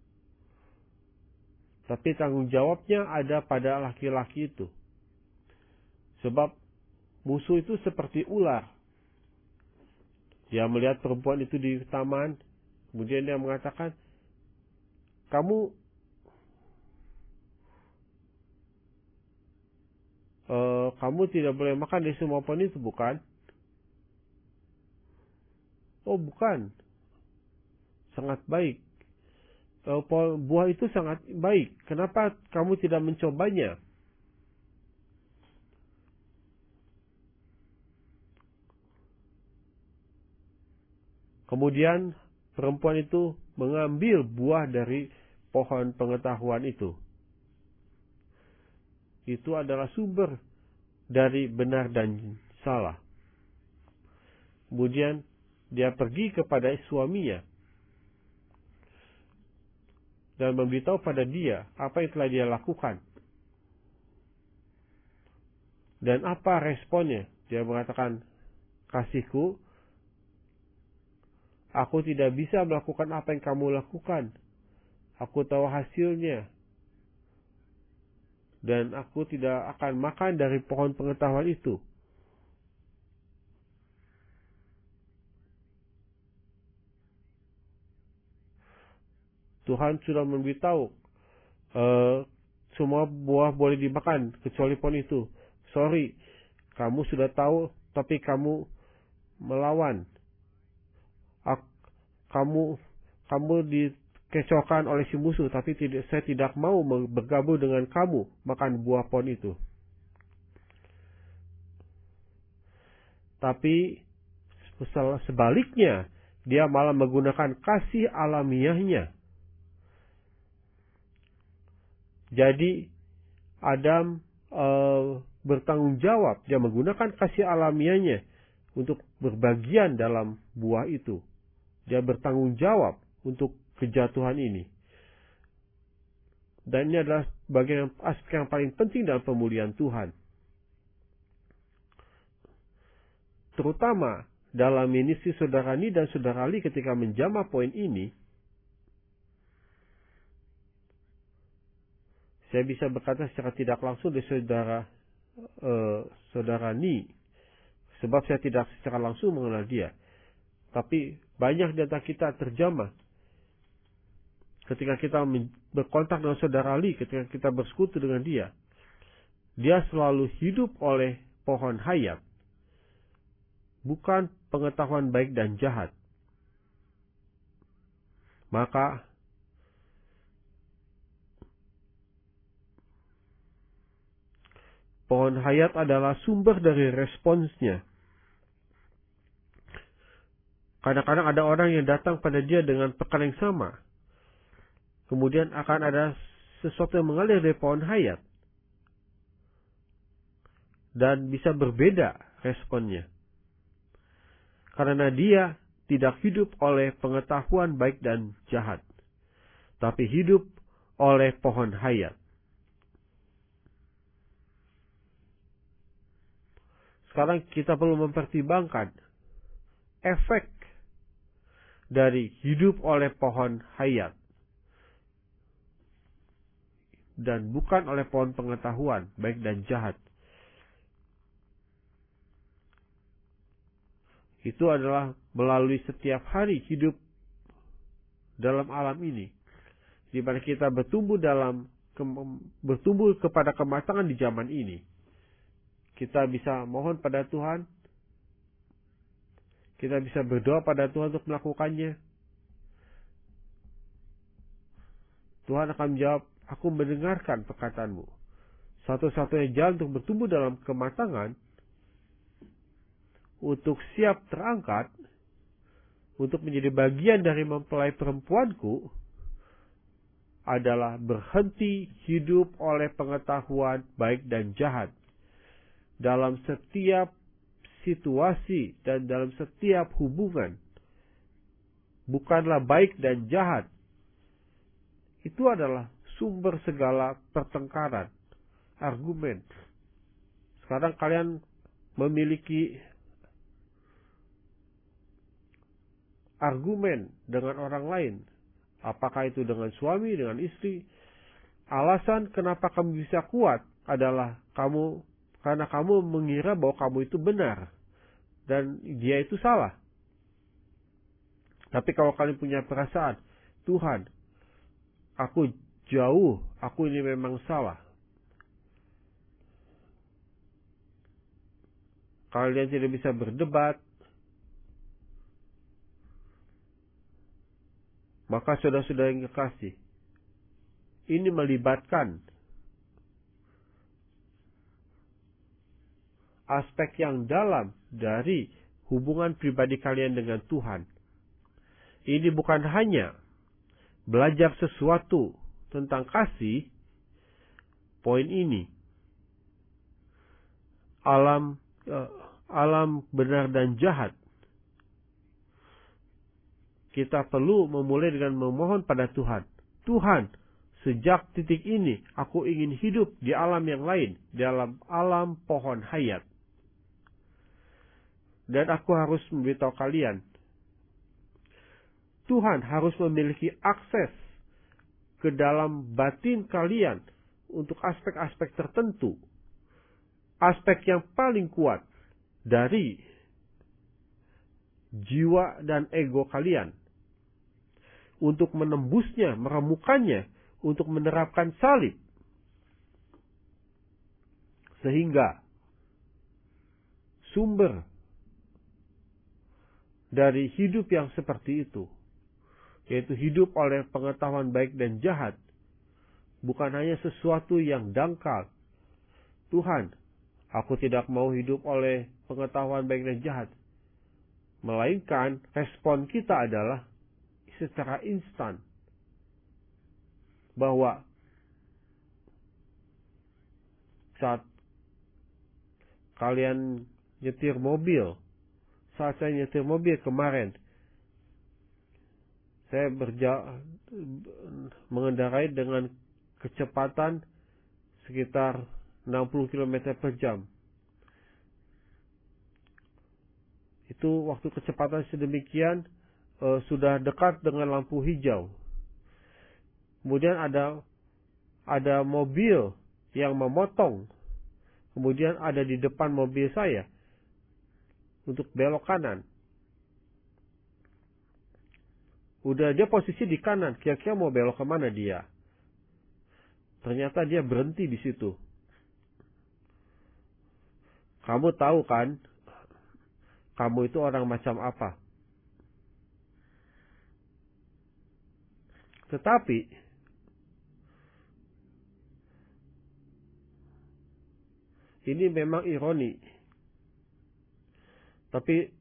Tapi tanggung jawabnya ada pada laki-laki itu. Sebab musuh itu seperti ular. Dia melihat perempuan itu di taman. Kemudian dia mengatakan, kamu uh, kamu tidak boleh makan di semua pohon itu, bukan? Oh, bukan. Sangat baik. Uh, buah itu sangat baik. Kenapa kamu tidak mencobanya? Kemudian perempuan itu mengambil buah dari pohon pengetahuan itu. Itu adalah sumber dari benar dan salah. Kemudian dia pergi kepada suaminya dan memberitahu pada dia apa yang telah dia lakukan. Dan apa responnya? Dia mengatakan, kasihku, aku tidak bisa melakukan apa yang kamu lakukan. Aku tahu hasilnya. Dan aku tidak akan makan dari pohon pengetahuan itu. Tuhan sudah memberitahu, uh, semua buah boleh dimakan, kecuali pohon itu. Sorry, kamu sudah tahu, tapi kamu melawan. Kamu kamu dikecohkan oleh si musuh, tapi tidak, saya tidak mau bergabung dengan kamu makan buah pohon itu. Tapi sebaliknya, dia malah menggunakan kasih alamiahnya. Jadi Adam e, bertanggung jawab, dia menggunakan kasih alamiahnya untuk berbagian dalam buah itu. Dia bertanggung jawab untuk kejatuhan ini. Dan ini adalah bagian aspek yang paling penting dalam pemulihan Tuhan. Terutama dalam ministry saudara Ni dan saudara Ali ketika menjamah poin ini, Saya bisa berkata secara tidak langsung dari saudara uh, saudara Ni, sebab saya tidak secara langsung mengenal dia. Tapi banyak data kita terjamah ketika kita berkontak dengan saudara Li, ketika kita bersekutu dengan dia. Dia selalu hidup oleh pohon hayat, bukan pengetahuan baik dan jahat. Maka pohon hayat adalah sumber dari responsnya. Kadang-kadang ada orang yang datang pada dia dengan perkara yang sama. Kemudian akan ada sesuatu yang mengalir dari pohon hayat. Dan bisa berbeda responnya. Karena dia tidak hidup oleh pengetahuan baik dan jahat. Tapi hidup oleh pohon hayat. Sekarang kita perlu mempertimbangkan efek dari hidup oleh pohon hayat. Dan bukan oleh pohon pengetahuan baik dan jahat. Itu adalah melalui setiap hari hidup dalam alam ini, di mana kita bertumbuh dalam bertumbuh kepada kematangan di zaman ini. Kita bisa mohon pada Tuhan, kita bisa berdoa pada Tuhan untuk melakukannya. Tuhan akan menjawab, aku mendengarkan perkataanmu. Satu-satunya jalan untuk bertumbuh dalam kematangan, untuk siap terangkat, untuk menjadi bagian dari mempelai perempuanku, adalah berhenti hidup oleh pengetahuan baik dan jahat. Dalam setiap situasi dan dalam setiap hubungan. Bukanlah baik dan jahat. Itu adalah sumber segala pertengkaran, argumen. Sekarang kalian memiliki argumen dengan orang lain. Apakah itu dengan suami, dengan istri. Alasan kenapa kamu bisa kuat adalah kamu karena kamu mengira bahwa kamu itu benar. Dan dia itu salah. Tapi kalau kalian punya perasaan, Tuhan, aku jauh, aku ini memang salah. Kalian tidak bisa berdebat. Maka saudara-saudara yang kekasih, ini melibatkan aspek yang dalam dari hubungan pribadi kalian dengan Tuhan. Ini bukan hanya belajar sesuatu tentang kasih, poin ini. Alam uh, alam benar dan jahat. Kita perlu memulai dengan memohon pada Tuhan. Tuhan, sejak titik ini, aku ingin hidup di alam yang lain. Di dalam alam pohon hayat. Dan aku harus memberitahu kalian. Tuhan harus memiliki akses ke dalam batin kalian. Untuk aspek-aspek tertentu. Aspek yang paling kuat dari jiwa dan ego kalian. Untuk menembusnya, meremukannya, untuk menerapkan salib. Sehingga sumber dari hidup yang seperti itu, yaitu hidup oleh pengetahuan baik dan jahat, bukan hanya sesuatu yang dangkal. Tuhan, aku tidak mau hidup oleh pengetahuan baik dan jahat. Melainkan respon kita adalah secara instan. Bahwa saat kalian nyetir mobil, saat saya nyetir mobil kemarin, saya berja mengendarai dengan kecepatan sekitar enam puluh kilometer per jam. Itu waktu kecepatan sedemikian uh, sudah dekat dengan lampu hijau. Kemudian ada ada mobil yang memotong, kemudian ada di depan mobil saya untuk belok kanan. Udah dia posisi di kanan, kira-kira mau belok kemana dia? Ternyata dia berhenti di situ. Kamu tahu kan, kamu itu orang macam apa? Tetapi ini memang ironi. Tapi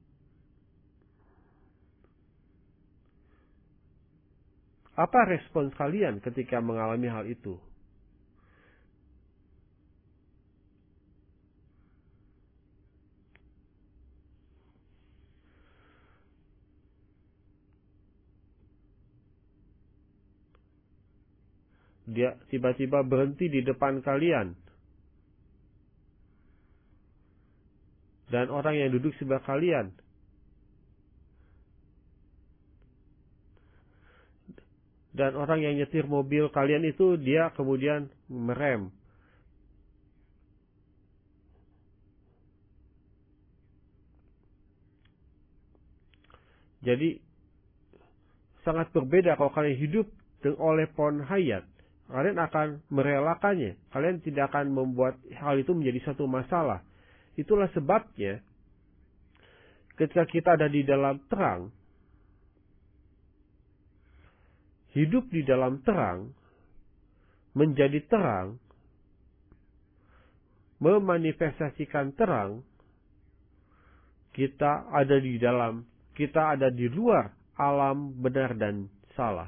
apa respons kalian ketika mengalami hal itu? Dia tiba-tiba berhenti di depan kalian. Dan orang yang duduk sebelah kalian. Dan orang yang nyetir mobil kalian itu dia kemudian merem. Jadi sangat berbeda kalau kalian hidup oleh pohon hayat. Kalian akan merelakannya. Kalian tidak akan membuat hal itu menjadi satu masalah. Itulah sebabnya ketika kita ada di dalam terang, hidup di dalam terang, menjadi terang, memanifestasikan terang, kita ada di dalam, kita ada di luar alam benar dan salah.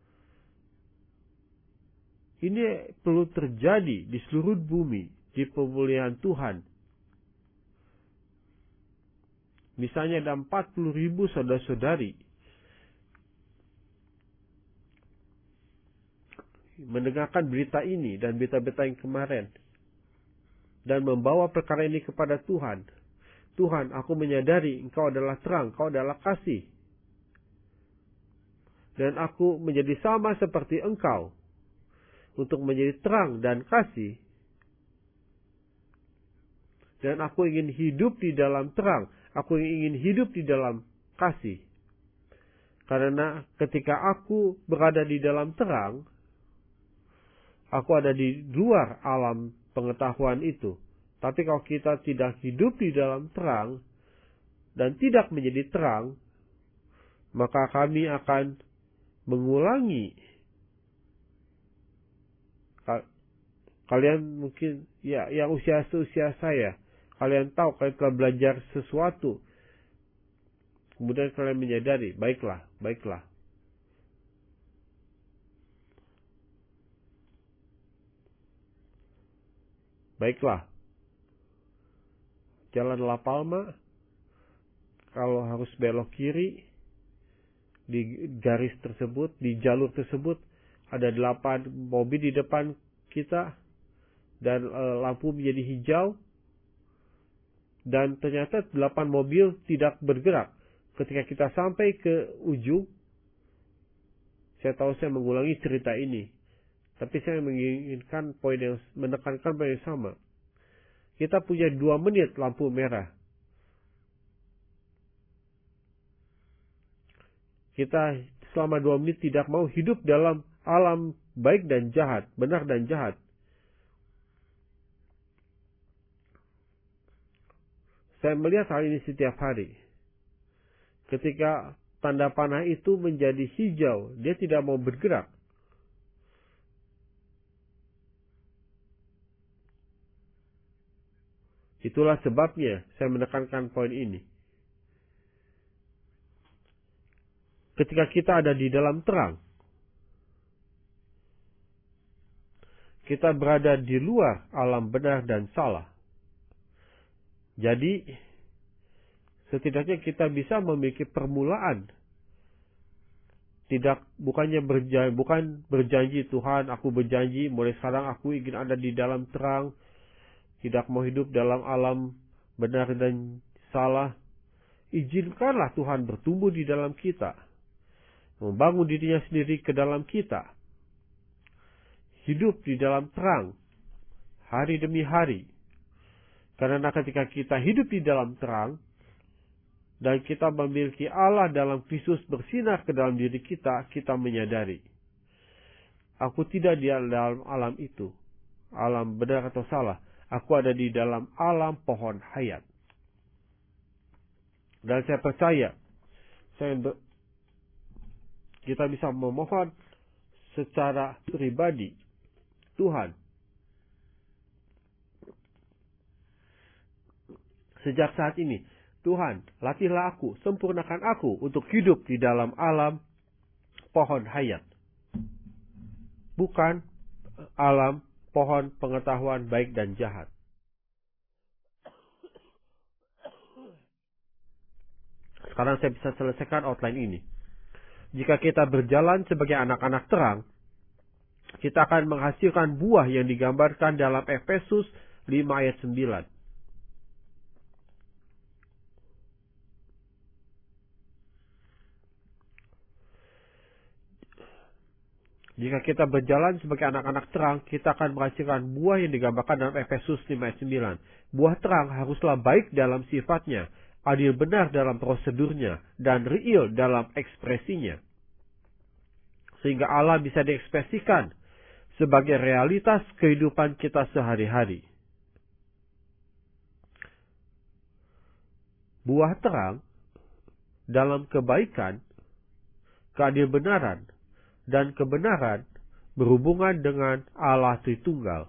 Ini perlu terjadi di seluruh bumi, di pemulihan Tuhan. Misalnya ada empat puluh ribu saudara-saudari mendengarkan berita ini dan berita-berita yang kemarin dan membawa perkara ini kepada Tuhan. Tuhan, aku menyadari Engkau adalah terang, Engkau adalah kasih. Dan aku menjadi sama seperti Engkau untuk menjadi terang dan kasih. Dan aku ingin hidup di dalam terang. Aku ingin hidup di dalam kasih. Karena ketika aku berada di dalam terang, aku ada di luar alam pengetahuan itu. Tapi kalau kita tidak hidup di dalam terang dan tidak menjadi terang, maka kami akan mengulangi. Kalian mungkin ya yang usia seusia saya, kalian tahu kalian telah belajar sesuatu. Kemudian kalian menyadari, baiklah, baiklah. Baiklah. Jalan La Palma, kalau harus belok kiri, di garis tersebut, di jalur tersebut, ada delapan mobil di depan kita, dan e, lampu menjadi hijau, dan ternyata delapan mobil tidak bergerak. Ketika kita sampai ke ujung, saya tahu saya mengulangi cerita ini, tapi saya menginginkan poin yang menekankan poin yang sama. Kita punya dua menit lampu merah. Kita selama dua menit tidak mau hidup dalam alam baik dan jahat, benar dan jahat. Saya melihat hal ini setiap hari. Ketika tanda panah itu menjadi hijau, dia tidak mau bergerak. Itulah sebabnya saya menekankan poin ini. Ketika kita ada di dalam terang, kita berada di luar alam benar dan salah. Jadi, setidaknya kita bisa memiliki permulaan. Tidak, bukannya berjanji, bukan berjanji, Tuhan, aku berjanji, mulai sekarang aku ingin ada di dalam terang, tidak mau hidup dalam alam benar dan salah. Izinkanlah Tuhan bertumbuh di dalam kita, membangun dirinya sendiri ke dalam kita. hidup di dalam terang hari demi hari. Karena ketika kita hidup di dalam terang dan kita memiliki Allah dalam Kristus bersinar ke dalam diri kita, kita menyadari, aku tidak di dalam alam itu, alam benar atau salah. Aku ada di dalam alam pohon hayat. Dan saya percaya, saya kita bisa memohon secara pribadi, Tuhan, sejak saat ini, Tuhan, latihlah aku, sempurnakan aku untuk hidup di dalam alam pohon hayat. Bukan alam pohon pengetahuan baik dan jahat. Sekarang saya bisa selesaikan outline ini. Jika kita berjalan sebagai anak-anak terang, kita akan menghasilkan buah yang digambarkan dalam Efesus lima ayat sembilan. Jika kita berjalan sebagai anak-anak terang, kita akan menghasilkan buah yang digambarkan dalam Efesus lima ayat sembilan. Buah terang haruslah baik dalam sifatnya, adil benar dalam prosedurnya, dan real dalam ekspresinya. Sehingga Allah bisa diekspresikan sebagai realitas kehidupan kita sehari-hari. Buah terang dalam kebaikan, keadilbenaran, dan kebenaran berhubungan dengan Allah Tritunggal.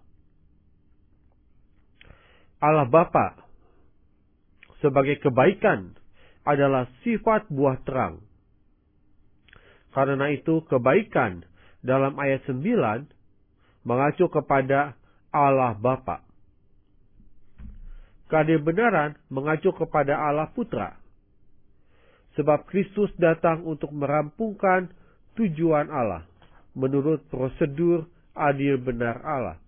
Allah Bapa sebagai kebaikan adalah sifat buah terang. Karena itu kebaikan dalam ayat sembilan mengacu kepada Allah Bapa. Keadilbenaran mengacu kepada Allah Putra. Sebab Kristus datang untuk merampungkan tujuan Allah menurut prosedur adil benar Allah.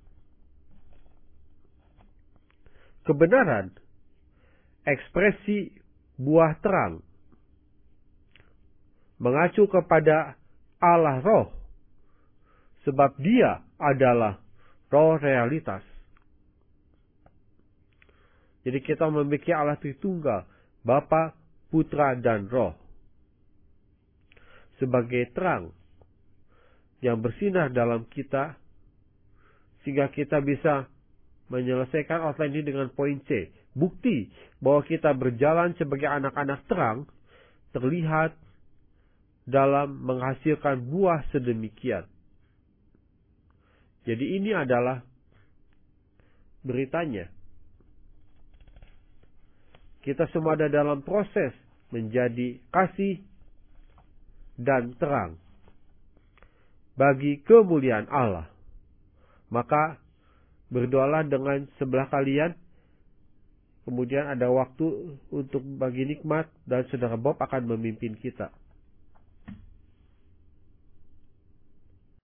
Kebenaran, ekspresi buah terang, mengacu kepada Allah Roh, sebab Dia adalah Roh realitas. Jadi kita memiliki Allah Tritunggal, Bapa, Putra, dan Roh sebagai terang yang bersinar dalam kita, sehingga kita bisa menyelesaikan outline ini dengan poin C. Bukti bahwa kita berjalan sebagai anak-anak terang terlihat dalam menghasilkan buah sedemikian. Jadi ini adalah beritanya. Kita semua ada dalam proses menjadi kasih dan terang bagi kemuliaan Allah. Maka berdoalah dengan sebelah kalian. Kemudian ada waktu untuk bagi nikmat dan saudara Bob akan memimpin kita.